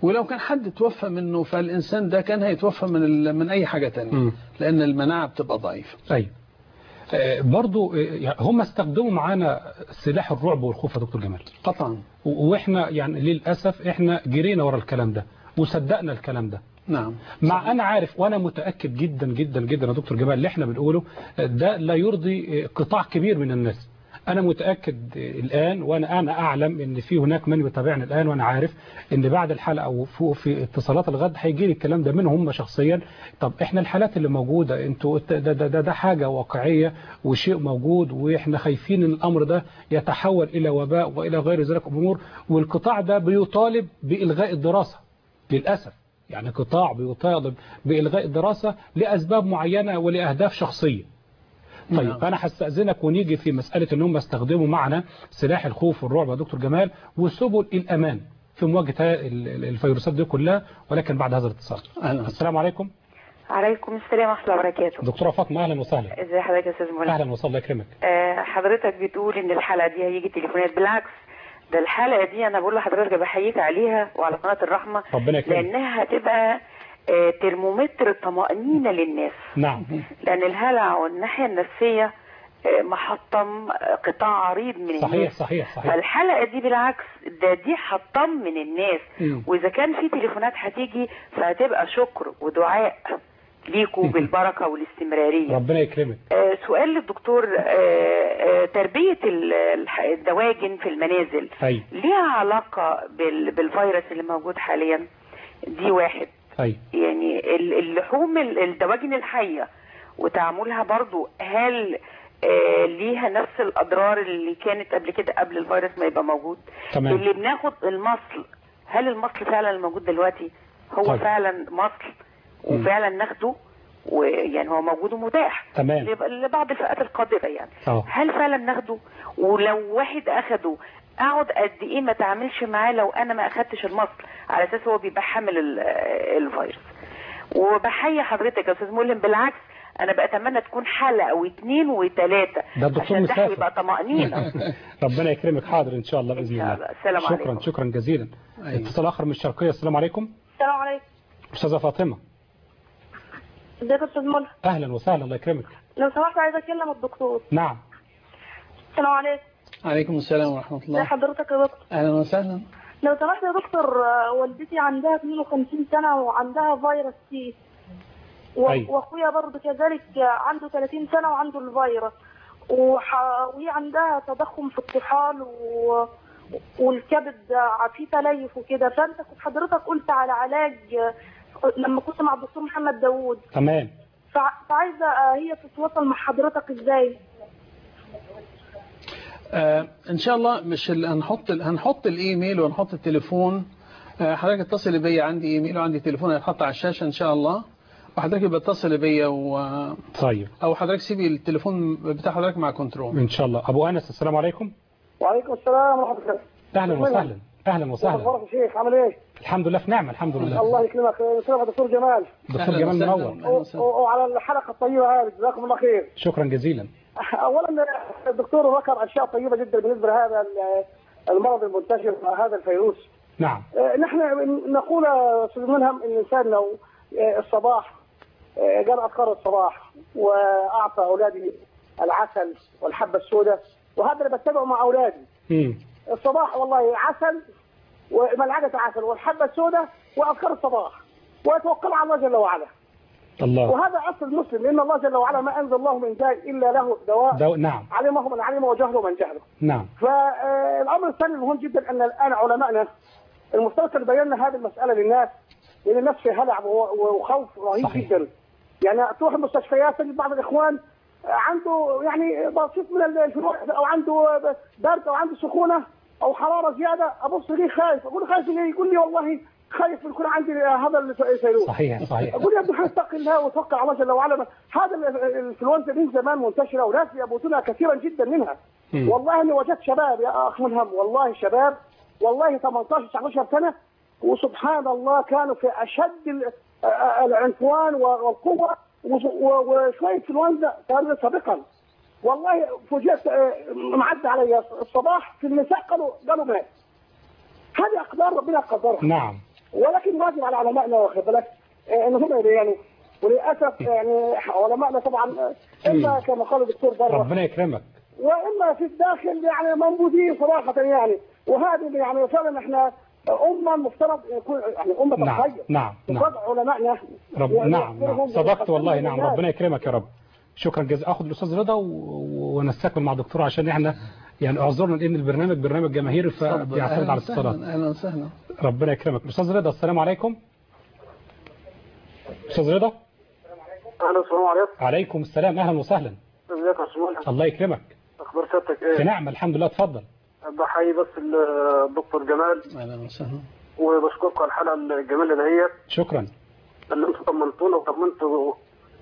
ولو كان حد توفى منه فالإنسان ده كان هيتوفى من من أي حاجة تانية م. لأن المناعة بتبقى ضعيفة. أيوة. آه برضو آه هم استخدموا معانا سلاح الرعب والخوف يا دكتور جمال. قطعا. وإحنا يعني للأسف إحنا جرينا ورا الكلام ده وصدقنا الكلام ده. نعم. مع صحيح. أنا عارف وأنا متأكد جدا جدا جدا يا دكتور جمال اللي إحنا بنقوله ده لا يرضي قطاع كبير من الناس. أنا متأكد الآن وأنا أنا أعلم إن في هناك من يتابعني الآن وأنا عارف إن بعد الحلقة أو فوق في اتصالات الغد هيجي لي الكلام ده منهم هم شخصيا. طب إحنا الحالات اللي موجودة أنتوا ده, ده, ده, ده حاجة واقعية وشيء موجود وإحنا خايفين إن الأمر ده يتحول إلى وباء وإلى غير ذلك أمور والقطاع ده بيطالب بإلغاء الدراسة للأسف. يعني قطاع بيطالب بإلغاء الدراسة لأسباب معينة ولأهداف شخصية. طيب نعم. أنا هستأذنك ونيجي في مسألة أنهم استخدموا معنا سلاح الخوف والرعب يا دكتور جمال وسبل الأمان في مواجهة الفيروسات دي كلها ولكن بعد هذا الاتصال. السلام عليكم. عليكم السلام ورحمة الله وبركاته. دكتورة فاطمة أهلا وسهلا. ازي حضرتك يا أستاذ مولى؟ أهلا وسهلا يكرمك. أه حضرتك بتقول إن الحلقة دي هيجي تليفونات بالعكس ده الحلقة دي أنا بقول لحضرتك بحييك عليها وعلى قناة الرحمة ربنا يكرمك لأنها هتبقى ترمومتر الطمأنينة للناس. نعم. لأن الهلع والناحية النفسية محطم قطاع عريض من صحيح الناس. صحيح صحيح. فالحلقة دي بالعكس ده دي هتطمن الناس م. وإذا كان في تليفونات هتيجي فهتبقى شكر ودعاء ليكوا بالبركة والاستمرارية. ربنا يكرمك. آه سؤال للدكتور آه آه تربية الدواجن في المنازل أي. ليها علاقة بالفيروس اللي موجود حاليا؟ دي واحد. أي. يعني اللحوم الدواجن الحية وتعاملها برضو هل آه ليها نفس الأضرار اللي كانت قبل كده قبل الفيروس ما يبقى موجود؟ تمام. اللي بناخد المصل هل المصل فعلا الموجود دلوقتي هو طيب. فعلا مصل وفعلا ناخده ويعني هو موجود ومتاح تمام لبعض الفئات القادرة يعني أوه. هل فعلا ناخده؟ ولو واحد أخده اقعد قد ايه ما تعملش معاه لو انا ما اخدتش المصل على اساس هو بيبقى حامل الفيروس؟ وبحيي حضرتك يا استاذ ملهم بالعكس انا بأتمنى تكون حلقه واثنين وثلاثه عشان ده يبقى طمأنينة. ربنا يكرمك. حاضر ان شاء الله باذن الله. السلام شكرا عليكم. شكرا جزيلا. اتصال اخر من الشرقيه. السلام عليكم. السلام عليكم. استاذه فاطمه. ازيك يا استاذ ملهم؟ اهلا وسهلا الله يكرمك. لو سمحت عايزه اكلم الدكتور. نعم. السلام عليكم. عليكم السلام ورحمه الله. ازي حضرتك يا دكتور؟ اهلا وسهلا. لو سمحت يا دكتور والدتي عندها اثنين وخمسين سنه وعندها فيروس سي و... أيوة. واخويا برضه كذلك عنده ثلاثين سنه وعنده الفيروس وح... وهي عندها تضخم في الطحال و... والكبد فيه تليف وكده. فانت كنت حضرتك قلت على علاج لما كنت مع الدكتور محمد داوود. تمام. فع... فعايزه هي تتواصل مع حضرتك ازاي؟ آه ان شاء الله مش ال... هنحط ال... هنحط الايميل وهنحط التليفون. آه حضرتك اتصلي بيا عندي ايميل وعندي تليفون هيتحط على الشاشه ان شاء الله وحضرتك بتصل بيا و طيب او حضرتك سيبي التليفون بتاع حضرتك مع كنترول ان شاء الله. ابو انس السلام عليكم. وعليكم السلام ورحمه الله. اهلا وسهلا. اهلا وسهلا. اخبارك يا شيخ عامل ايه؟ الحمد لله في نعمه الحمد لله. الله يكرمك. يكرمك دكتور جمال. دكتور جمال منور. وعلى الحلقه الطيبه هذه جزاكم الله خير. شكرا جزيلا. اولا الدكتور ذكر اشياء طيبه جدا بالنسبه لهذا المرض المنتشر هذا الفيروس. نعم. نحن نقول استاذ ملهم ان الانسان لو الصباح قال اذكار الصباح واعطى اولادي العسل والحبه السوداء وهذا اللي بتبعه مع اولادي. امم الصباح والله عسل وملعقه عسل والحبه السوداء واذكار الصباح ويتوكل على الله جل وعلا. الله. وهذا اصل المسلم لان الله جل وعلا ما انزل الله من داء الا له دواء. دو... نعم. علمه من علمه وجهله من جهله. نعم. فالامر الثاني المهم جدا ان الان علمائنا المفترض بينا هذه المساله للناس لان الناس في هلع وخوف رهيب صحيح. جدا. يعني تروح المستشفيات تجد بعض الاخوان عنده يعني بسيط من الفلوس او عنده برد او عنده سخونه او حراره زياده ابص ليه خايف اقول خايف ليه؟ يقول لي والله خايف يكون عندي هذا الفيروس. صحيح صحيح. اقول يا ابني اتق الله وتوكل على الله جل وعلا. هذا الانفلونزا من زمان منتشره وناس يموتون كثيرا جدا منها. م. والله اني وجدت شباب يا اخ ملهم والله شباب والله ثمانية عشر تسعة عشر سنه وسبحان الله كانوا في اشد العنفوان والقوه وشويه انفلونزا كانوا سابقا. والله فوجئت معدى علي الصباح في النساء قالوا قالوا مات. هذه اقدار ربنا قدرها. نعم. ولكن واجب على علمائنا واخد بالك آه، ان هم يعني، وللاسف يعني علمائنا طبعا آه، اما كما قال الدكتور بره ربنا يكرمك، واما في الداخل يعني منبوذين صراحه يعني. وهذه يعني فعلا احنا امه المفترض يكون يعني امه نعم تتخير نعم نعم بفضل علمائنا. رب يعني نعم نعم يحضرهم صدقت والله. ويقدموا نعم للناس. ربنا يكرمك يا رب. شكرا جزيلا. اخد الاستاذ رضا و... ونستكمل مع الدكتور عشان احنا يعني اعذرنا ان البرنامج برنامج جماهيري فبيعتمد على الاتصالات. اهلا وسهلا. ربنا يكرمك. الاستاذ رضا السلام عليكم. استاذ رضا. اهلا السلام عليكم. عليكم السلام اهلا وسهلا. ازيك يا استاذ؟ الله يكرمك. اخبار سيادتك ايه؟ في نعمه الحمد لله. اتفضل. بحيي بس الدكتور جمال. اهلا وسهلا. وبشكركم على الحلقه الجميله دهيت. شكرا. اللي انتم طمنتونا وطمنتوا.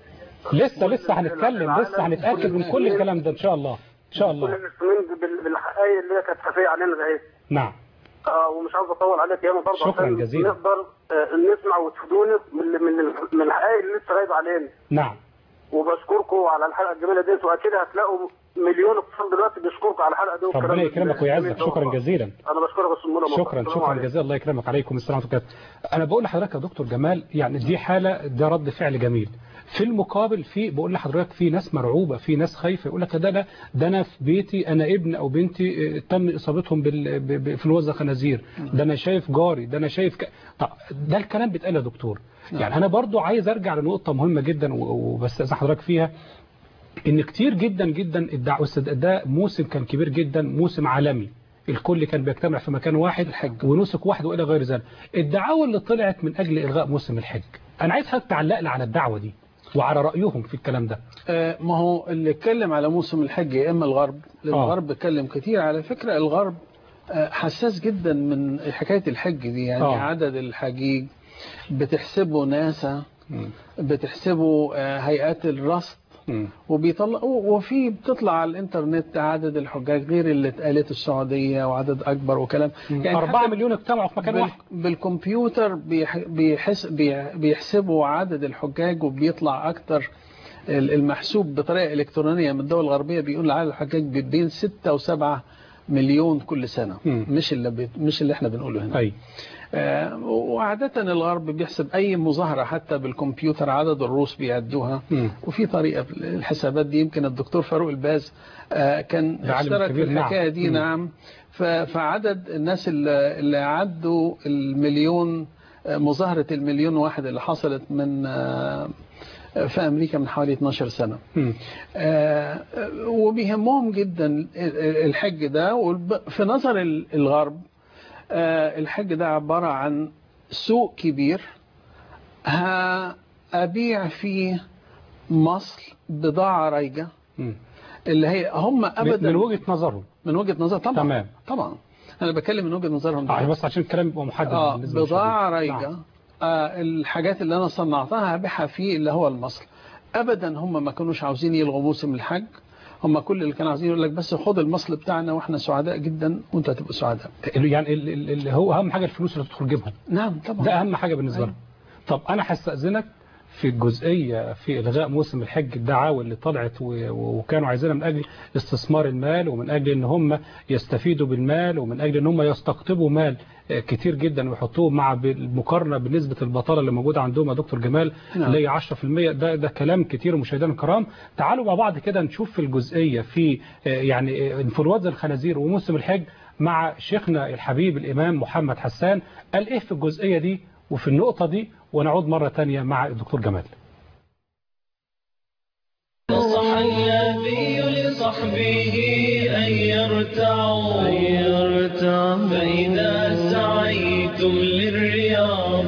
لسه لسه هنتكلم، لسه هنتاكد من كل الكلام ده ان شاء الله ان شاء الله. كل المسلمين بالحقائق اللي هي كانت خفيه علينا دهيت. نعم. اه ومش عاوز اطول عليك ياما برضه شكرا جزيلا. نقدر آه نسمع وتفيدونا من من من الحقائق اللي لسه غايبه علينا. نعم. وبشكركم على الحلقه الجميله ديت، واكيد هتلاقوا مليون اتصال دلوقتي بيشكركم على الحلقه دي. ربنا يكرمك ويعزك. شكرا جزيلا. انا بشكرك بس المره شكرا شكرا جزيلا. الله يكرمك. عليكم السلام ورحمه الله. انا بقول لحضرتك يا دكتور جمال يعني دي حاله، ده رد فعل جميل. في المقابل في بقول لحضرتك في ناس مرعوبه، في ناس خايفه، يقول لك ده انا ده انا في بيتي انا ابن او بنتي تم اصابتهم بالانفلونزا خنازير، ده انا شايف جاري، ده انا شايف ك... طب ده الكلام بيتقال يا دكتور. يعني انا برضو عايز ارجع لنقطه مهمه جدا وبستاذن حضرتك فيها، ان كتير جدا جدا الدعوه ده موسم كان كبير جدا، موسم عالمي الكل كان بيجتمع في مكان واحد الحج ونسك واحد والى غير ذلك. الدعاوى اللي طلعت من اجل الغاء موسم الحج، انا عايز حضرتك تعلق لي على الدعوه دي وعلى رايهم في الكلام ده. آه ما هو اللي اتكلم على موسم الحج يا اما الغرب، لان آه. الغرب اتكلم كتير. على فكره الغرب آه حساس جدا من حكايه الحج دي، يعني آه. عدد الحجيج بتحسبه ناسا، بتحسبه آه هيئات الرصد، وبيطلع وفي بتطلع على الانترنت عدد الحجاج غير اللي اتقالت السعوديه وعدد اكبر وكلام. يعني أربعة مليون اجتمعوا في مكان واحد. بالكمبيوتر بيحس بيحسبوا عدد الحجاج وبيطلع اكتر. المحسوب بطريقه الكترونيه من الدول الغربيه بيقول عدد الحجاج بين ستة وسبعة مليون كل سنه، م. مش اللي مش اللي احنا بنقوله هنا. أي. آه وعادة الغرب بيحسب أي مظاهرة حتى بالكمبيوتر عدد الروس بيعدوها، م. وفي طريقة الحسابات دي. يمكن الدكتور فاروق الباز آه كان اشترك في الحكاية دي. م. نعم. فعدد الناس اللي, اللي عدوا المليون، آه مظاهرة المليون واحد اللي حصلت من آه في أمريكا من حوالي اثناشر سنة. آه وبيهمهم جدا الحج ده. وفي نظر الغرب الحج ده عبارة عن سوق كبير هأبيع فيه مصل بضاعة رايجة، اللي هي هم أبدا من وجهة نظرهم. من وجهة نظر طبعا. تمام. طبعا أنا بتكلم من وجهة نظرهم. آه بس عشان الكلام يبقى محدد. آه بضاعة رايجة. نعم. آه الحاجات اللي أنا صنعتها هبيعها فيه اللي هو المصل. أبدا هم ما كانوش عاوزين يلغوا موسم الحج. هم كل اللي كانوا عاوزين يقول لك بس خد المصل بتاعنا واحنا سعداء جدا وانت هتبقى سعداء. يعني اللي هو اهم حاجه الفلوس اللي تدخل جيبهم. نعم طبعا. ده اهم حاجه بالنسبه لهم. طب انا هستأذنك في الجزئيه في الغاء موسم الحج، الدعاوى اللي طلعت وكانوا عايزينها من اجل استثمار المال ومن اجل ان هم يستفيدوا بالمال ومن اجل ان هم يستقطبوا مال كتير جدا ويحطوه مع المقارنه بنسبه البطاله اللي موجوده عندهم يا دكتور جمال اللي هي عشرة في المية. ده ده كلام كتير. مشاهدينا الكرام تعالوا مع بعض كده نشوف في الجزئيه في يعني انفلونزا الخنازير وموسم الحج مع شيخنا الحبيب الامام محمد حسان قال ايه في الجزئيه دي وفي النقطه دي، ونعود مره ثانيه مع الدكتور جمال. نصح النبي لصحبه أن يرتعوا فإذا سعيتم للرياض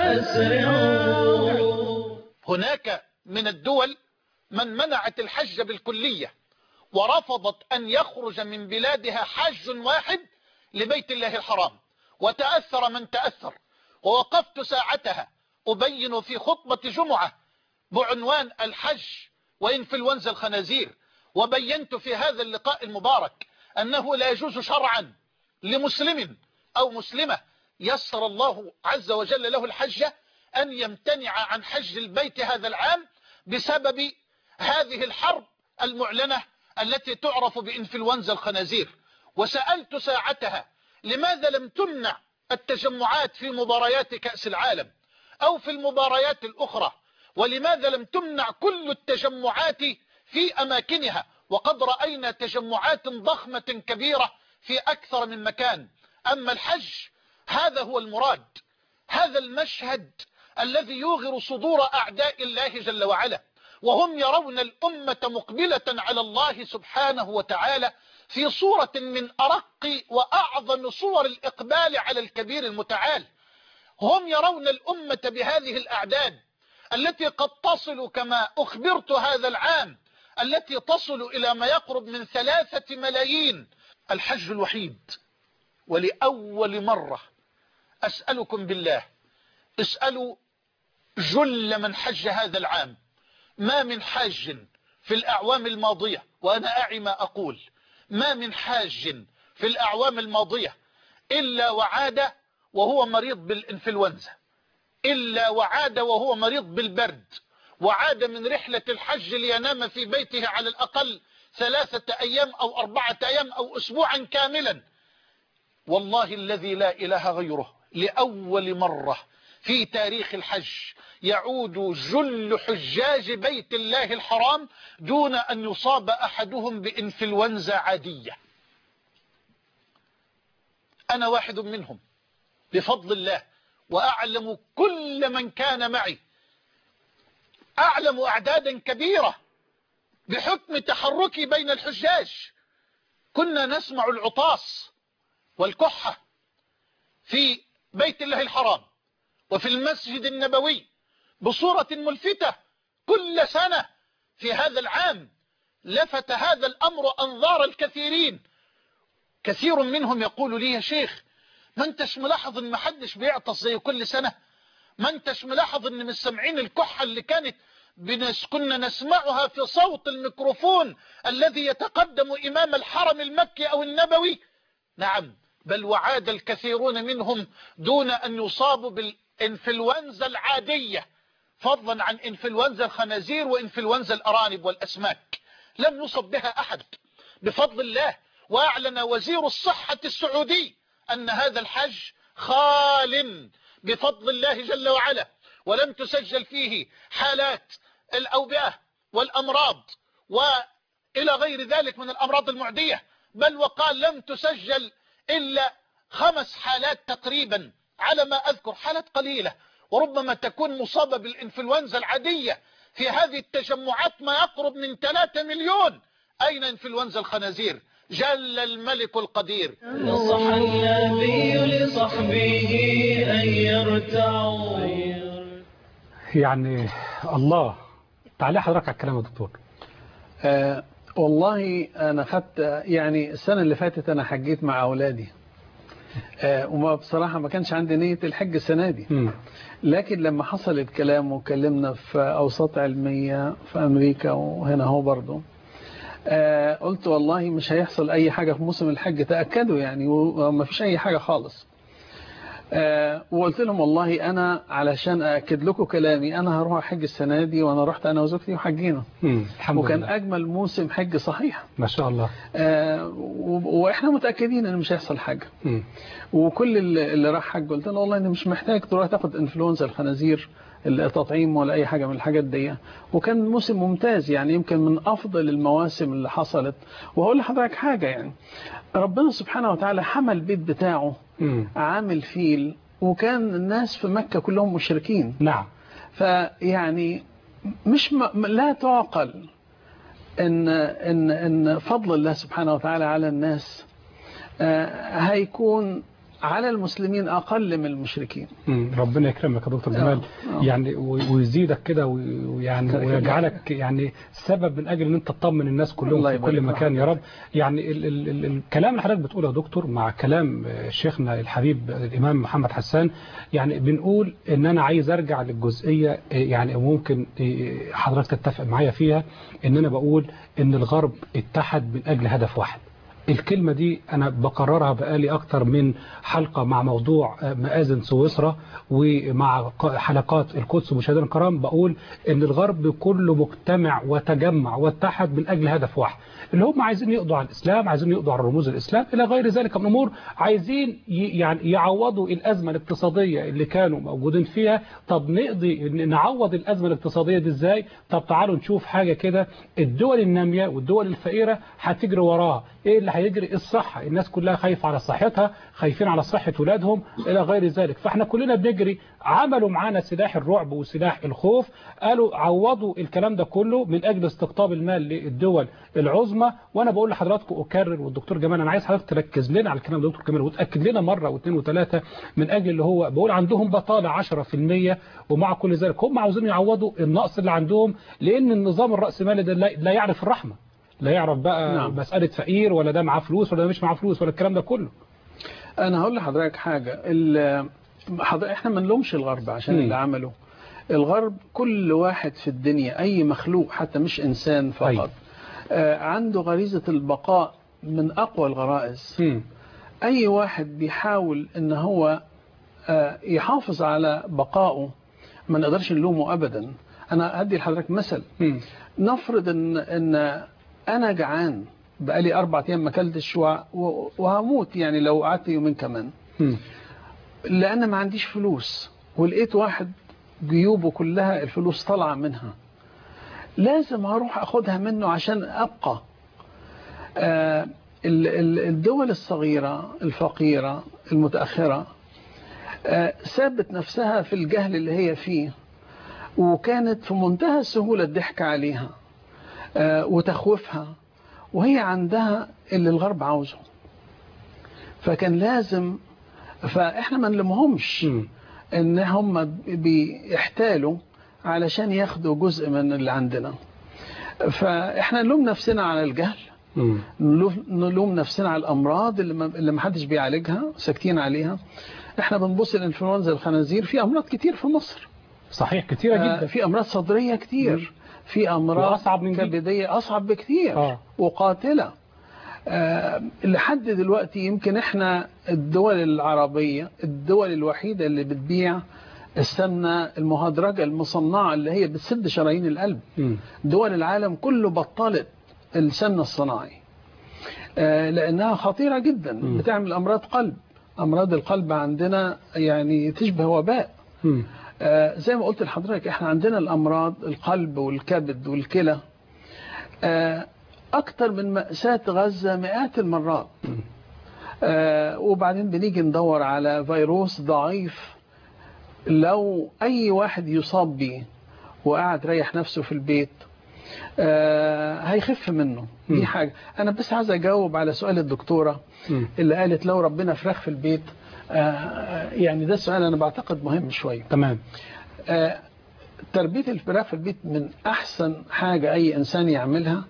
فأسرعوا. هناك من الدول من منعت الحج بالكلية ورفضت أن يخرج من بلادها حاج واحد لبيت الله الحرام، وتأثر من تأثر. ووقفت ساعتها أبين في خطبة جمعة بعنوان الحج وإنفلونزا الخنازير، وبينت في هذا اللقاء المبارك أنه لا يجوز شرعا لمسلم أو مسلمة يسر الله عز وجل له الحج أن يمتنع عن حج البيت هذا العام بسبب هذه الحرب المعلنة التي تعرف بإنفلونزا الخنازير. وسألت ساعتها لماذا لم تمنع التجمعات في مباريات كأس العالم أو في المباريات الأخرى؟ ولماذا لم تمنع كل التجمعات في أماكنها؟ وقد رأينا تجمعات ضخمة كبيرة في أكثر من مكان. أما الحج هذا هو المراد، هذا المشهد الذي يوغر صدور أعداء الله جل وعلا، وهم يرون الأمة مقبلة على الله سبحانه وتعالى في صورة من أرق وأعظم صور الإقبال على الكبير المتعال. هم يرون الأمة بهذه الأعداد التي قد تصل كما أخبرت هذا العام، التي تصل إلى ما يقرب من ثلاثة ملايين. الحج الوحيد، ولأول مرة أسألكم بالله، اسألوا جل من حج هذا العام، ما من حاج في الأعوام الماضية، وأنا أعي ما أقول، ما من حاج في الأعوام الماضية إلا وعاد وهو مريض بالإنفلونزا، إلا وعاد وهو مريض بالبرد، وعاد من رحلة الحج لينام في بيته على الأقل ثلاثة أيام أو أربعة أيام أو أسبوعا كاملا. والله الذي لا إله غيره، لأول مرة في تاريخ الحج يعود جل حجاج بيت الله الحرام دون أن يصاب أحدهم بإنفلونزا عادية. أنا واحد منهم بفضل الله، وأعلم كل من كان معي، أعلم أعدادا كبيرة بحكم تحركي بين الحجاج. كنا نسمع العطاس والكحة في بيت الله الحرام وفي المسجد النبوي بصورة ملفتة كل سنة. في هذا العام لفت هذا الأمر أنظار الكثيرين، كثير منهم يقول لي يا شيخ ما انتش ملاحظ ان محدش بيعطس زي كل سنة؟ ما انتش ملاحظ ان من سمعين الكحة اللي كانت بنس كنا نسمعها في صوت الميكروفون الذي يتقدم إمام الحرم المكي أو النبوي؟ نعم، بل وعاد الكثيرون منهم دون أن يصابوا بالإنفلونزا العادية، فضلا عن إنفلونزا الخنازير وإنفلونزا الأرانب والأسماك، لم يصب بها أحد بفضل الله. وأعلن وزير الصحة السعودي أن هذا الحج خال بفضل الله جل وعلا، ولم تسجل فيه حالات الأوبئة والأمراض وإلى غير ذلك من الأمراض المعدية، بل وقال لم تسجل إلا خمس حالات تقريبا على ما أذكر، حالات قليلة وربما تكون مصابة بالإنفلونزا العادية. في هذه التجمعات ما يقرب من ثلاثة مليون، أين إنفلونزا الخنازير؟ جل الملك القدير. نصح النبي لصحبه أن يرتعوا. يعني الله تعالى حضرتك على الكلام يا دكتور. آه والله أنا خدت يعني السنة اللي فاتت أنا حجيت مع أولادي، آه وما بصراحة ما كانش عندي نية الحج السنة دي، م. لكن لما حصل الكلام وكلمنا في أوساط علمية في أمريكا وهنا هو برضو، آه قلت والله مش هيحصل أي حاجة في موسم الحج، تأكدوا يعني، وما فيش أي حاجة خالص. آه وقلت لهم والله أنا علشان أأكد لكم كلامي أنا هروح أحج السنة دي، وأنا رحت أنا وزوجتي وحجينا، وكان الله. أجمل موسم حج صحيح ما شاء الله. آه وإحنا متأكدين أن مش هيحصل حاجة. م. وكل اللي راح حج قلت له والله أنت مش محتاج تروح تاخد إنفلونزا الخنازير التطعيم ولا أي حاجة من الحاجات دي، وكان موسم ممتاز يعني، يمكن من أفضل المواسم اللي حصلت. وهقول لحضرتك حاجة، يعني ربنا سبحانه وتعالى حمى البيت بتاعه م. عامل فيل، وكان الناس في مكة كلهم مشركين. نعم. فيعني مش م... لا تعقل إن إن إن فضل الله سبحانه وتعالى على الناس آه هيكون على المسلمين أقل من المشركين. ربنا يكرمك يا دكتور جمال، يعني ويزيدك كده ويعني ويجعلك يعني سبب من أجل أن أنت تطمن الناس كلهم في كل مكان يا رب. يعني ال ال ال الكلام اللي حضرتك بتقوله يا دكتور مع كلام شيخنا الحبيب الإمام محمد حسان، يعني بنقول أن أنا عايز أرجع للجزئية، يعني ممكن حضرتك تتفق معايا فيها، أن أنا بقول أن الغرب اتحد من أجل هدف واحد، الكلمة دي أنا بكررها بقالي أكتر من حلقة مع موضوع مآذن سويسرا ومع حلقات القدس. مشاهدينا الكرام، بقول إن الغرب كله مجتمع وتجمع واتحد من أجل هدف واحد، اللي هم عايزين يقضوا على الإسلام، عايزين يقضوا على رموز الإسلام إلى غير ذلك من أمور، عايزين يعني يعوضوا الأزمة الاقتصادية اللي كانوا موجودين فيها. طب نقضي نعوض الأزمة الاقتصادية دي إزاي؟ طب تعالوا نشوف حاجة كده، الدول النامية والدول الفقيرة هتجري وراها. إيه اللي هيجري؟ الصحة. الناس كلها خايفة على صحتها، خايفين على صحة ولادهم إلى غير ذلك. فاحنا كلنا بنجري. عملوا معانا سلاح الرعب وسلاح الخوف، قالوا عوضوا الكلام ده كله من أجل استقطاب المال للدول العظمى. وأنا بقول لحضراتكم أكرر، والدكتور جمال أنا عايز حضرتك تركز لنا على الكلام ده دكتور جمال، وتأكد لنا مرة واثنين وثلاثة، من أجل اللي هو بقول عندهم بطالة عشرة في المية، ومع كل ذلك هم عاوزين يعوضوا النقص اللي عندهم، لأن النظام الرأسمالي ده لا يعرف الرحمة، لا يعرف بقى نعم. مسألة فقير ولا ده معاه فلوس ولا ده مش معاه فلوس ولا الكلام ده كله. أنا هقول لحضرتك حاجة، احنا ما نلومش الغرب عشان م. اللي عمله. الغرب كل واحد في الدنيا، أي مخلوق حتى مش إنسان فقط، أي. آه عنده غريزة البقاء من أقوى الغرائز. م. أي واحد بيحاول إن هو آه يحافظ على بقائه ما نقدرش نلومه أبدا. أنا أدي لحضرتك مثل. م. نفرض إن, إن أنا جعان بقالي أربع أيام ما أكلتش وهموت يعني لو قعدت يومين كمان، م. لأن ما عنديش فلوس، ولقيت واحد جيوبه كلها الفلوس طالعة منها، لازم هروح أخدها منه عشان أبقى. آه الدول الصغيرة الفقيرة المتأخرة آه سابت نفسها في الجهل اللي هي فيه، وكانت في منتهى السهولة الضحك عليها آه وتخوفها، وهي عندها اللي الغرب عاوزه. فكان لازم، فإحنا ما نلمهمش إن هم بيحتالوا علشان ياخدوا جزء من اللي عندنا. فإحنا نلوم نفسنا على الجهل، نلوم نفسنا على الأمراض اللي ما اللي ما حدش بيعالجها، ساكتين عليها. إحنا بنبص الإنفلونزا الخنازير، في أمراض كتير في مصر. صحيح، كتيرة جدا. في أمراض صدرية كتير، في أمراض أصعب من كبدية أصعب بكتير آه. وقاتلة. أه لحد دلوقتي يمكن احنا الدول العربية الدول الوحيدة اللي بتبيع السمنة المهدرجة المصنعة اللي هي بتسد شرايين القلب. م. دول العالم كله بطلت السمنة الصناعي أه لأنها خطيرة جدا. م. بتعمل أمراض قلب. أمراض القلب عندنا يعني تشبه وباء. أه زي ما قلت لحضرتك احنا عندنا الأمراض القلب والكبد والكلى أه أكتر من مأساة غزة مئات المرات. آه وبعدين بنيجي ندور على فيروس ضعيف، لو أي واحد يصاب به وقاعد ريح نفسه في البيت آه هيخف منه. دي حاجة. أنا بس عايز أجاوب على سؤال الدكتورة اللي قالت لو ربنا فراخ في البيت. آه يعني ده السؤال أنا بعتقد مهم شوية. تمام. آه تربية الفراخ في البيت من أحسن حاجة أي إنسان يعملها،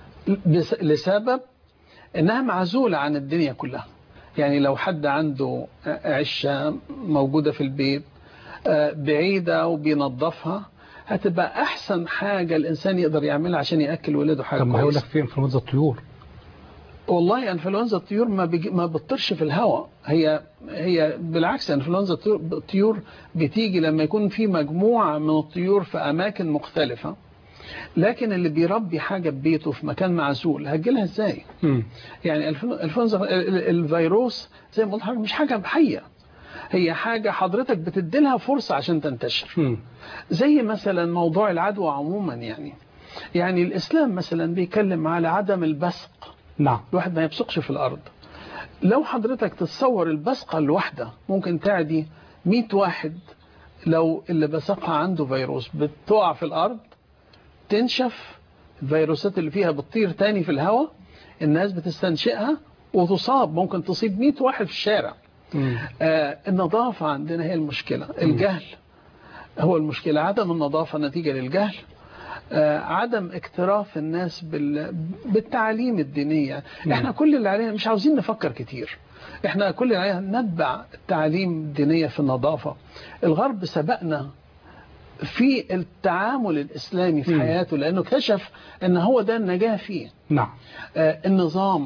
لسبب انها معزولة عن الدنيا كلها. يعني لو حد عنده عشة موجودة في البيت بعيدة وبينظفها، هتبقى احسن حاجة الانسان يقدر يعملها عشان يأكل ولاده حاجة كويسة. طب ما هيقول لك في انفلونزا الطيور. والله انفلونزا الطيور ما بيجي ما بتطرش في الهواء، هي هي بالعكس انفلونزا الطيور بتيجي لما يكون في مجموعة من الطيور في اماكن مختلفة. لكن اللي بيربي حاجة ببيته في مكان معزول هتجيلها ازاي؟ م. يعني الفلونزا الفيروس زي ما قلت حضرتك مش حاجة حية، هي حاجة حضرتك بتديلها فرصة عشان تنتشر. م. زي مثلا موضوع العدوى عموما. يعني يعني الإسلام مثلا بيتكلم على عدم البصق. نعم. الواحد ما يبصقش في الأرض. لو حضرتك تتصور البصقة الواحدة ممكن تعدي مئة واحد، لو اللي بصقها عنده فيروس بتقع في الأرض تنشف، الفيروسات اللي فيها بتطير تاني في الهواء، الناس بتستنشقها وتصاب، ممكن تصيب مئة واحد في الشارع. آه النظافة عندنا هي المشكلة. مم. الجهل هو المشكلة، عدم النظافة نتيجة للجهل. آه عدم اكتراث الناس بال... بالتعاليم الدينية. مم. احنا كل اللي علينا مش عاوزين نفكر كتير، احنا كل اللي علينا نتبع التعاليم الدينية في النظافة. الغرب سبقنا في التعامل الإسلامي في حياته، لأنه اكتشف أن هو ده النجاة فيه. نعم. آه النظام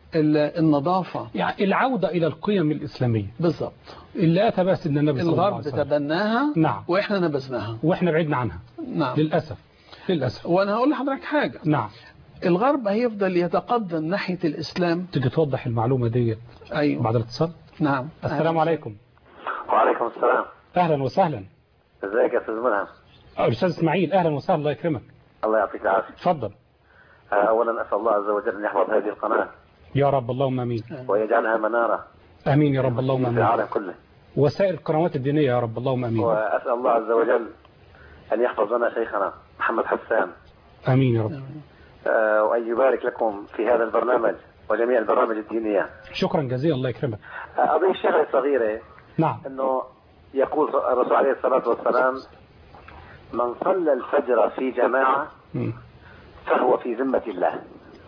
النظافة، يعني العودة إلى القيم الإسلامية بالضبط اللي أتى بها سيدنا النبي صلى الله عليه الغرب وسلم. تبناها نعم. وإحنا نبذناها وإحنا بعدنا عنها. نعم. للأسف للأسف. وأنا هقول لحضرتك حاجة. نعم. الغرب هيفضل يتقدم ناحية الإسلام. تيجي توضح المعلومة دي أيوه. بعد الاتصال. نعم. السلام عليكم. وعليكم السلام. أهلا وسهلا. ازيك يا أستاذ ملهم؟ أستاذ إسماعيل أهلا وسهلا، الله يكرمك. الله يعطيك العافية. تفضل. أولا أسأل الله عز وجل أن يحفظ هذه القناة يا رب اللهم آمين، ويجعلها منارة آمين يا رب اللهم آمين في العالم كله، وسائر القنوات الدينية يا رب اللهم آمين. وأسأل الله عز وجل أن يحفظ لنا شيخنا محمد حسان، آمين يا رب. آه وأن يبارك لكم في هذا البرنامج وجميع البرامج الدينية. شكرا جزيلا الله يكرمك. أضيف شغلة صغيرة. نعم. أنه يقول الرسول عليه الصلاة والسلام: من صلى الفجر في جماعة م. فهو في ذمة الله.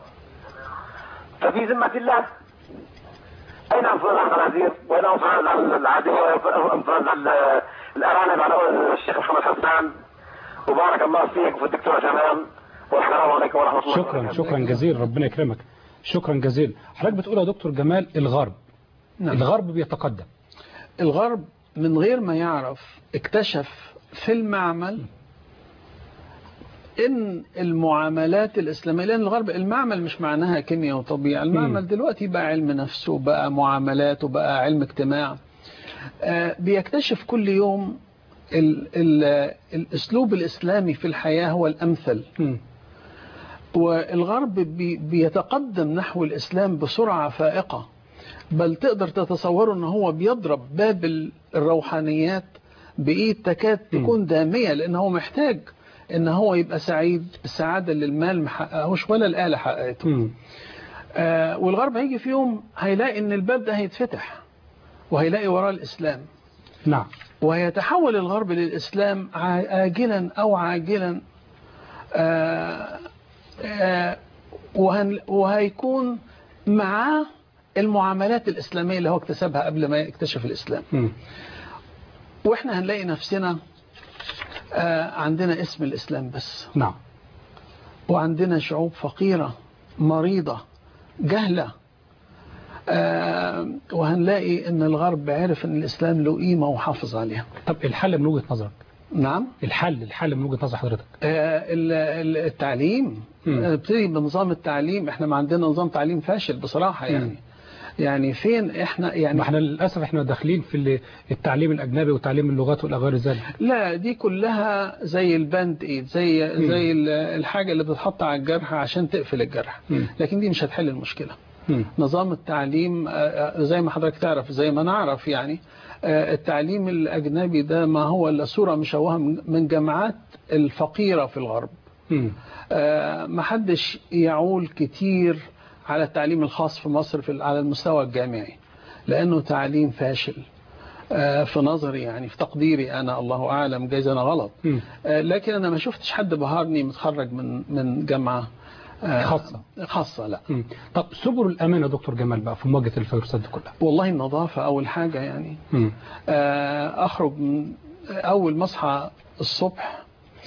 ففي ذمة الله أين أنفراد الخنازير؟ وأين أنفراد العادية؟ وأنفراد الأرانب على الشيخ محمد حسان؟ وبارك الله فيك وفي الدكتور شمام، والسلام عليكم ورحمة الله. شكرا شكرا جزيلا، ربنا يكرمك. شكرا جزيلا. حضرتك بتقول يا دكتور جمال الغرب. نعم. الغرب بيتقدم. الغرب من غير ما يعرف اكتشف في المعمل ان المعاملات الاسلاميه، لان الغرب المعمل مش معناها كيمياء وطبيعه، المعمل م. دلوقتي بقى علم نفس وبقى معاملات وبقى علم اجتماع. آه بيكتشف كل يوم ال ال الاسلوب الاسلامي في الحياه هو الامثل. م. والغرب بي بيتقدم نحو الاسلام بسرعه فائقه، بل تقدر تتصور ان هو بيضرب باب الروحانيات بايد تكاد تكون داميه، لان هو محتاج ان هو يبقى سعيد، السعاده اللي المال ما حققهوش ولا الاله حققته. آه والغرب هيجي في يوم هيلاقي ان الباب ده هيتفتح وهيلاقي وراه الاسلام. نعم. وهيتحول الغرب للاسلام آجلا او عاجلا. آه آه وهيكون معاه المعاملات الإسلامية اللي هو اكتسبها قبل ما يكتشف الإسلام. م. وإحنا هنلاقي نفسنا آه عندنا اسم الإسلام بس. نعم. وعندنا شعوب فقيرة مريضة جهلة. آه وهنلاقي إن الغرب عرف إن الإسلام له قيمة وحافظ عليها. طب الحل من وجهة نظرك؟ نعم. الحل الحل من وجهة نظر حضرتك؟ آه التعليم. نبتدي بنظام التعليم. احنا ما عندنا نظام تعليم فاشل بصراحة يعني. م. يعني فين احنا يعني ما احنا للاسف احنا داخلين في التعليم الاجنبي وتعليم اللغات والى غير ذلك. لا دي كلها زي الباند ايد، زي م. زي الحاجه اللي بتتحط على الجرح عشان تقفل الجرح، م. لكن دي مش هتحل المشكله. م. نظام التعليم زي ما حضرتك تعرف، زي ما نعرف يعني، التعليم الاجنبي ده ما هو الا صوره مشوهه من جامعات الفقيره في الغرب. م. ما حدش يعول كتير على التعليم الخاص في مصر في على المستوى الجامعي، لأنه تعليم فاشل في نظري يعني، في تقديري أنا، الله أعلم جايز أنا غلط. م. لكن أنا ما شفتش حد بهارني متخرج من من جامعة خاصة خاصة لا. م. طب سبل الأمان يا دكتور جمال بقى في مواجهة الفيروسات دي كلها؟ والله النظافة أول حاجة يعني. م. أخرج من أول ما أصحى الصبح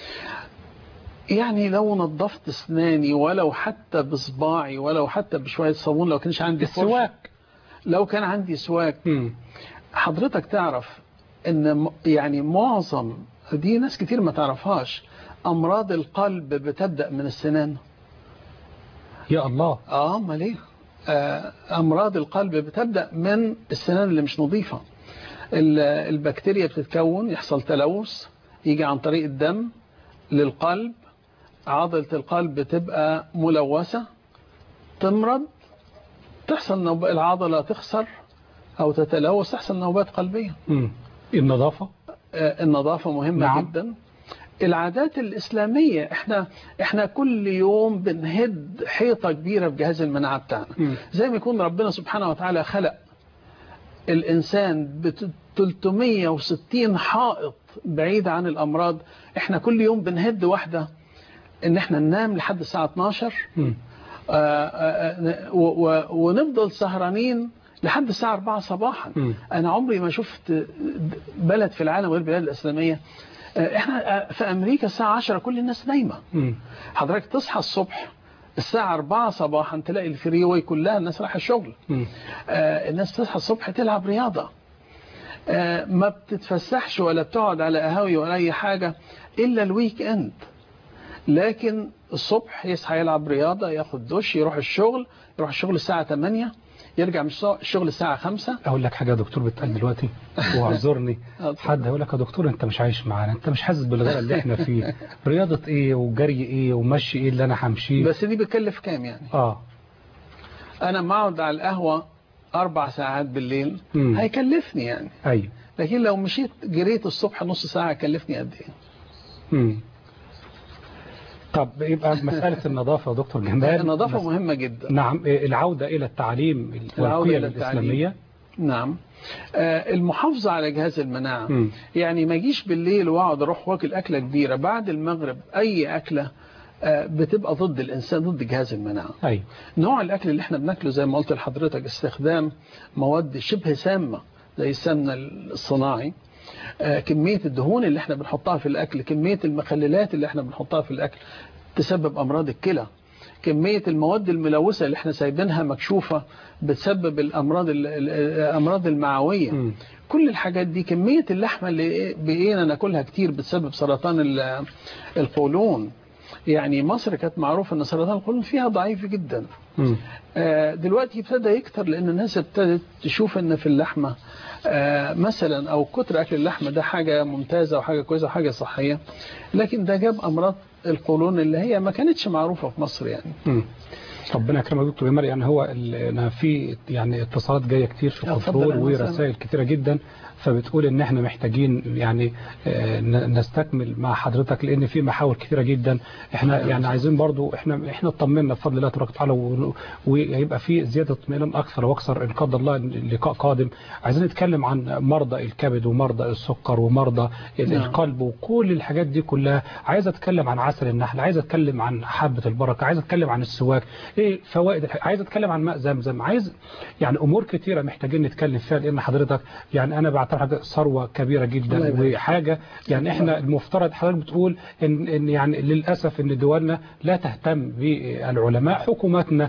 يعني لو نظفت اسناني ولو حتى بصباعي ولو حتى بشويه صابون، لو كانش عندي السواك، لو كان عندي سواك. م. حضرتك تعرف ان يعني معظم دي ناس كتير ما تعرفهاش، امراض القلب بتبدا من السنان. يا الله. اه ما ليه؟ آه امراض القلب بتبدا من السنان اللي مش نظيفه. البكتيريا بتتكون، يحصل تلوث، يجي عن طريق الدم للقلب، عضلة القلب تبقى ملوثة، تمرض، تحصل نوب... العضلة تخسر أو تتلوث، تحصل نوبات قلبية. م. النظافة آه النظافة مهمة نعم. جدا. العادات الإسلامية، احنا احنا كل يوم بنهد حيطة كبيرة في جهاز المناعة بتاعنا. م. زي ما يكون ربنا سبحانه وتعالى خلق الإنسان ب ثلاثمية وستين حائط بعيد عن الأمراض، احنا كل يوم بنهد واحدة، ان احنا ننام لحد الساعة اتناشر آآ آآ ونفضل سهرانين لحد الساعة أربعة صباحا. م. انا عمري ما شفت بلد في العالم غير البلاد الإسلامية. احنا في امريكا الساعة عشرة كل الناس نايمة. م. حضرتك تصحى الصبح الساعة أربعة صباحا تلاقي الفري واي كلها الناس رايحة الشغل. آه الناس تصحى الصبح تلعب رياضة، آه ما بتتفسحش ولا بتقعد على قهاوي ولا أي حاجة إلا الويك إند، لكن الصبح يصحى يلعب رياضة، ياخد دش، يروح الشغل، يروح الشغل الساعة ثمانية، يرجع من الشغل الساعة خمسة. أقول لك حاجة يا دكتور بتقال دلوقتي واعذرني، حد هيقول لك يا دكتور أنت مش عايش معانا، أنت مش حاسس بالغلا اللي احنا فيه، رياضة إيه وجري إيه ومشي إيه اللي أنا همشيه. بس دي بتكلف كام يعني؟ آه أنا ما أقعد على القهوة أربع ساعات بالليل مم. هيكلفني يعني. أيوه. لكن لو مشيت جريت الصبح نص ساعة هيكلفني قد إيه؟ امم طب يبقى مسألة النظافة يا دكتور جمال. النظافة بس... مهمة جدا. نعم. العودة إلى التعليم والقيم الإسلامية. نعم. آه المحافظة على جهاز المناعة. م. يعني ما يجيش بالليل واقعد اروح واكل أكلة كبيرة بعد المغرب، أي أكلة آه بتبقى ضد الإنسان، ضد جهاز المناعة. أي. نوع الأكل اللي احنا بناكله زي ما قلت لحضرتك استخدام مواد شبه سامة زي السمنة الصناعي، آه كمية الدهون اللي احنا بنحطها في الأكل، كمية المخللات اللي احنا بنحطها في الأكل تسبب أمراض الكلى، كمية المواد الملوثة اللي احنا سايبينها مكشوفة بتسبب الأمراض الأمراض المعوية. م. كل الحاجات دي، كمية اللحمة اللي بقينا ناكلها كتير بتسبب سرطان القولون. يعني مصر كانت معروفة ان سرطان القولون فيها ضعيف جدا. م. آه دلوقتي ابتدى يكتر لان الناس ابتدت تشوف ان في اللحمة آه مثلا او كتر اكل اللحمة ده حاجة ممتازة وحاجة كويسة وحاجة صحية، لكن ده جاب امراض القولون اللي هي ما كانتش معروفة في مصر يعني. م. ربنا يكرمك دكتور جمال. يعني هو انا في يعني اتصالات جايه كتير في الكنترول ورسائل كتيره جدا، فبتقول ان احنا محتاجين يعني نستكمل مع حضرتك لان في محاور كتيره جدا. احنا يعني عايزين برضو احنا احنا اطمنا بفضل الله تبارك وتعالى، ويبقى في زياده اطمئنان اكثر واكثر ان قدر الله لقاء قادم. عايزين نتكلم عن مرضى الكبد ومرضى السكر ومرضى القلب وكل الحاجات دي كلها. عايز اتكلم عن عسل النحل، عايز اتكلم عن حبه البركه، عايز اتكلم عن السواك، ايه فوائد، عايز اتكلم عن ماء زمزم، عايز يعني امور كتيره محتاجين نتكلم فيها لان حضرتك يعني انا بعتبر حاجه ثروه كبيره جدا وحاجه يعني احنا المفترض حضرتك بتقول ان ان يعني للاسف ان دولنا لا تهتم بالعلماء، حكوماتنا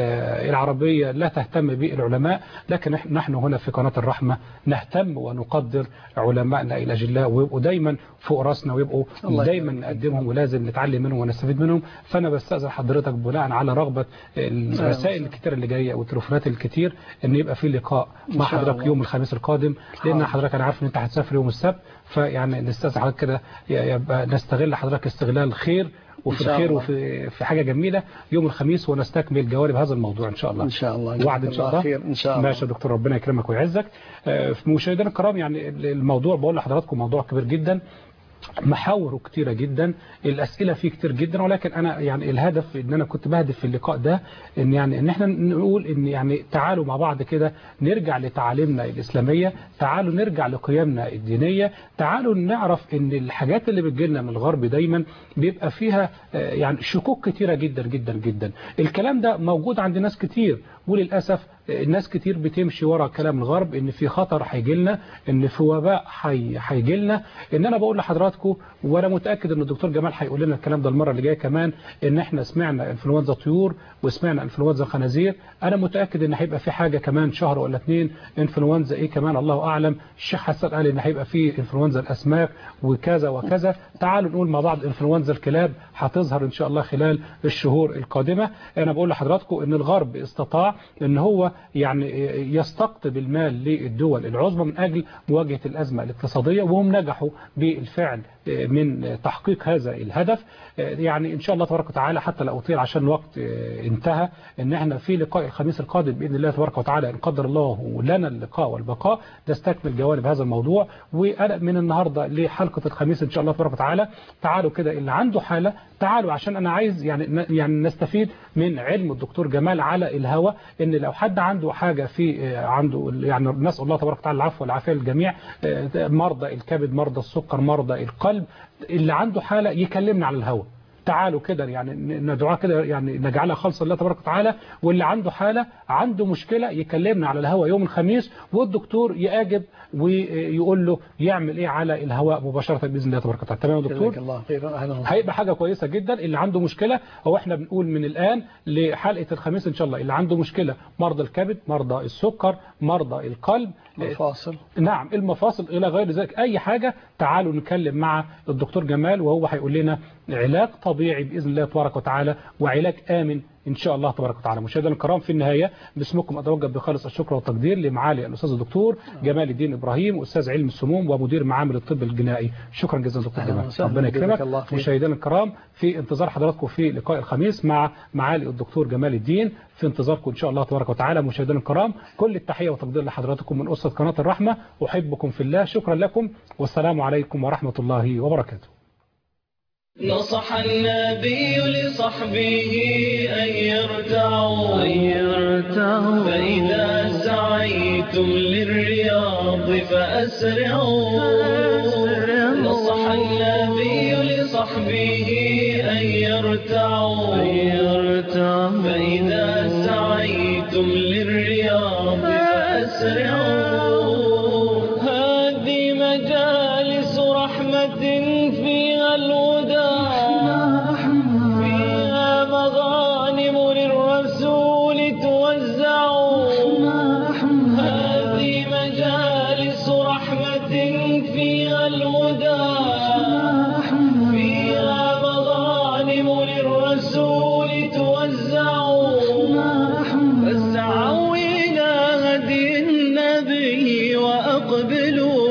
العربيه لا تهتم بالعلماء، لكن نحن هنا في قناه الرحمه نهتم ونقدر علمائنا الاجلاء ويبقوا دايما فوق راسنا ويبقوا دايما نقدمهم ولازم نتعلم منهم ونستفيد منهم. فانا بستأذن حضرتك بناء على رغبه الرسائل الكتير اللي جايه والتليفونات الكتير ان يبقى في لقاء مع حضرتك يوم الخميس القادم، لان حضرتك انا عارف ان انت هتسافر يوم السبت، فيعني نستأذن حضرتك كده يبقى نستغل حضرتك استغلال خير وفي الخير وفي في حاجه جميله يوم الخميس ونستكمل جوانب هذا الموضوع ان شاء الله. ان شاء الله. وعد ان شاء الله. خير ان شاء الله. ماشي يا دكتور، ربنا يكرمك ويعزك. مشاهدينا الكرام يعني الموضوع بقول لحضراتكم موضوع كبير جدا، محاوره كتيرة جدا، الأسئلة فيه كتير جدا، ولكن أنا يعني الهدف إن أنا كنت بهدف في اللقاء ده إن يعني إن إحنا نقول إن يعني تعالوا مع بعض كده نرجع لتعاليمنا الإسلامية، تعالوا نرجع لقيمنا الدينية، تعالوا نعرف إن الحاجات اللي بتجيلنا من الغرب دايما بيبقى فيها يعني شكوك كتيرة جدا جدا جدا. الكلام ده موجود عند ناس كتير، وللأسف الناس كتير بتمشي ورا كلام الغرب ان في خطر هيجي لنا، ان في وباء هيجي لنا. ان انا بقول لحضراتكم وانا متاكد ان الدكتور جمال هيقول لنا الكلام ده المره اللي جايه كمان، ان احنا سمعنا انفلونزا طيور وسمعنا انفلونزا خنازير، انا متاكد ان هيبقى في حاجه كمان شهر ولا اتنين انفلونزا ايه كمان الله اعلم. الشيخ حسن قال ان هيبقى في انفلونزا الاسماك وكذا وكذا. تعالوا نقول مع بعض انفلونزا الكلاب هتظهر ان شاء الله خلال الشهور القادمه. انا بقول لحضراتكم ان الغرب استطاع ان هو يعني يستقطب المال للدول العظمى من أجل مواجهة الأزمة الاقتصادية، وهم نجحوا بالفعل من تحقيق هذا الهدف. يعني إن شاء الله تبارك وتعالى حتى لا أطيل عشان الوقت انتهى، إن احنا في لقاء الخميس القادم بإذن الله تبارك وتعالى إن قدر الله لنا اللقاء والبقاء نستكمل جوانب هذا الموضوع. وأنا من النهاردة لحلقة الخميس إن شاء الله تبارك وتعالى تعالوا كده اللي عنده حالة تعالوا، عشان أنا عايز يعني يعني نستفيد من علم الدكتور جمال على الهوى، إن لو حد عنده حاجة في عنده يعني نسأل الله تبارك وتعالى العفو والعافية للجميع، مرضى الكبد، مرضى السكر، مرضى القلب، اللي عنده حالة يكلمنا على الهوى تعالوا كده يعني ندعوها كده يعني نجعلها خالصة لله تبارك وتعالى، واللي عنده حالة عنده مشكلة يكلمنا على الهواء يوم الخميس، والدكتور يأجب ويقول له يعمل ايه على الهواء مباشرة بإذن الله تبارك وتعالى. تمام يا دكتور؟ الله خير. هيبقى حاجة كويسة جدا. اللي عنده مشكلة هو احنا بنقول من الآن لحلقة الخميس ان شاء الله، اللي عنده مشكلة مرضى الكبد، مرضى السكر، مرضى القلب، المفاصل، نعم المفاصل الى غير ذلك، اي حاجة تعالوا نتكلم مع الدكتور جمال وهو هيقول لنا علاج طبيعي بإذن الله تبارك وتعالى وعلاج آمن إن شاء الله تبارك وتعالى. مشاهدينا الكرام، في النهاية باسمكم أتوجه بخالص الشكر والتقدير لمعالي الأستاذ الدكتور جمال الدين إبراهيم، أستاذ علم السموم ومدير معامل الطب الجنائي. شكرا جزيلا دكتور جمال، ربنا يكرمك. مشاهدينا الكرام، في انتظار حضراتكم في لقاء الخميس مع معالي الدكتور جمال الدين، في انتظاركم إن شاء الله تبارك وتعالى. مشاهدينا الكرام، كل التحية والتقدير لحضراتكم من أسرة قناة الرحمة، أحبكم في الله، شكرا لكم والسلام عليكم ورحمة الله وبركاته. نصح النبي لصحبه أن يرتعوا, أن يرتعوا فإذا سعيتم للرياض فأسرعوا. نصح النبي لصحبه أن يرتعوا, أن يرتعوا فإذا سعيتم للرياض فأسرعوا. هذه مجالس رحمة فيها الوداع، فيها مغانم للرسول توزعوا. هذه مجالس رحمة فيها الوداع، فيها مغانم للرسول توزعوا. فاسعوا إلى هدي النبي وأقبلوا،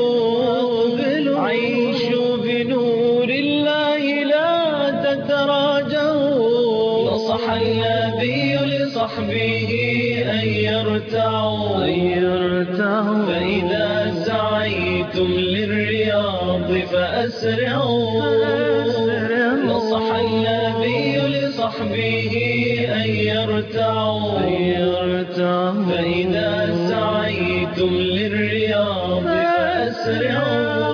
عيشوا بنور الله لا تتراجعوا. نصح النبي لصحبه أن يرتعوا, أن يرتعوا فإذا سعيتم للرياض فأسرعوا. نصح النبي لصحبه أن يرتعوا, أن يرتعوا فإذا سعيتم للرياض فأسرعوا.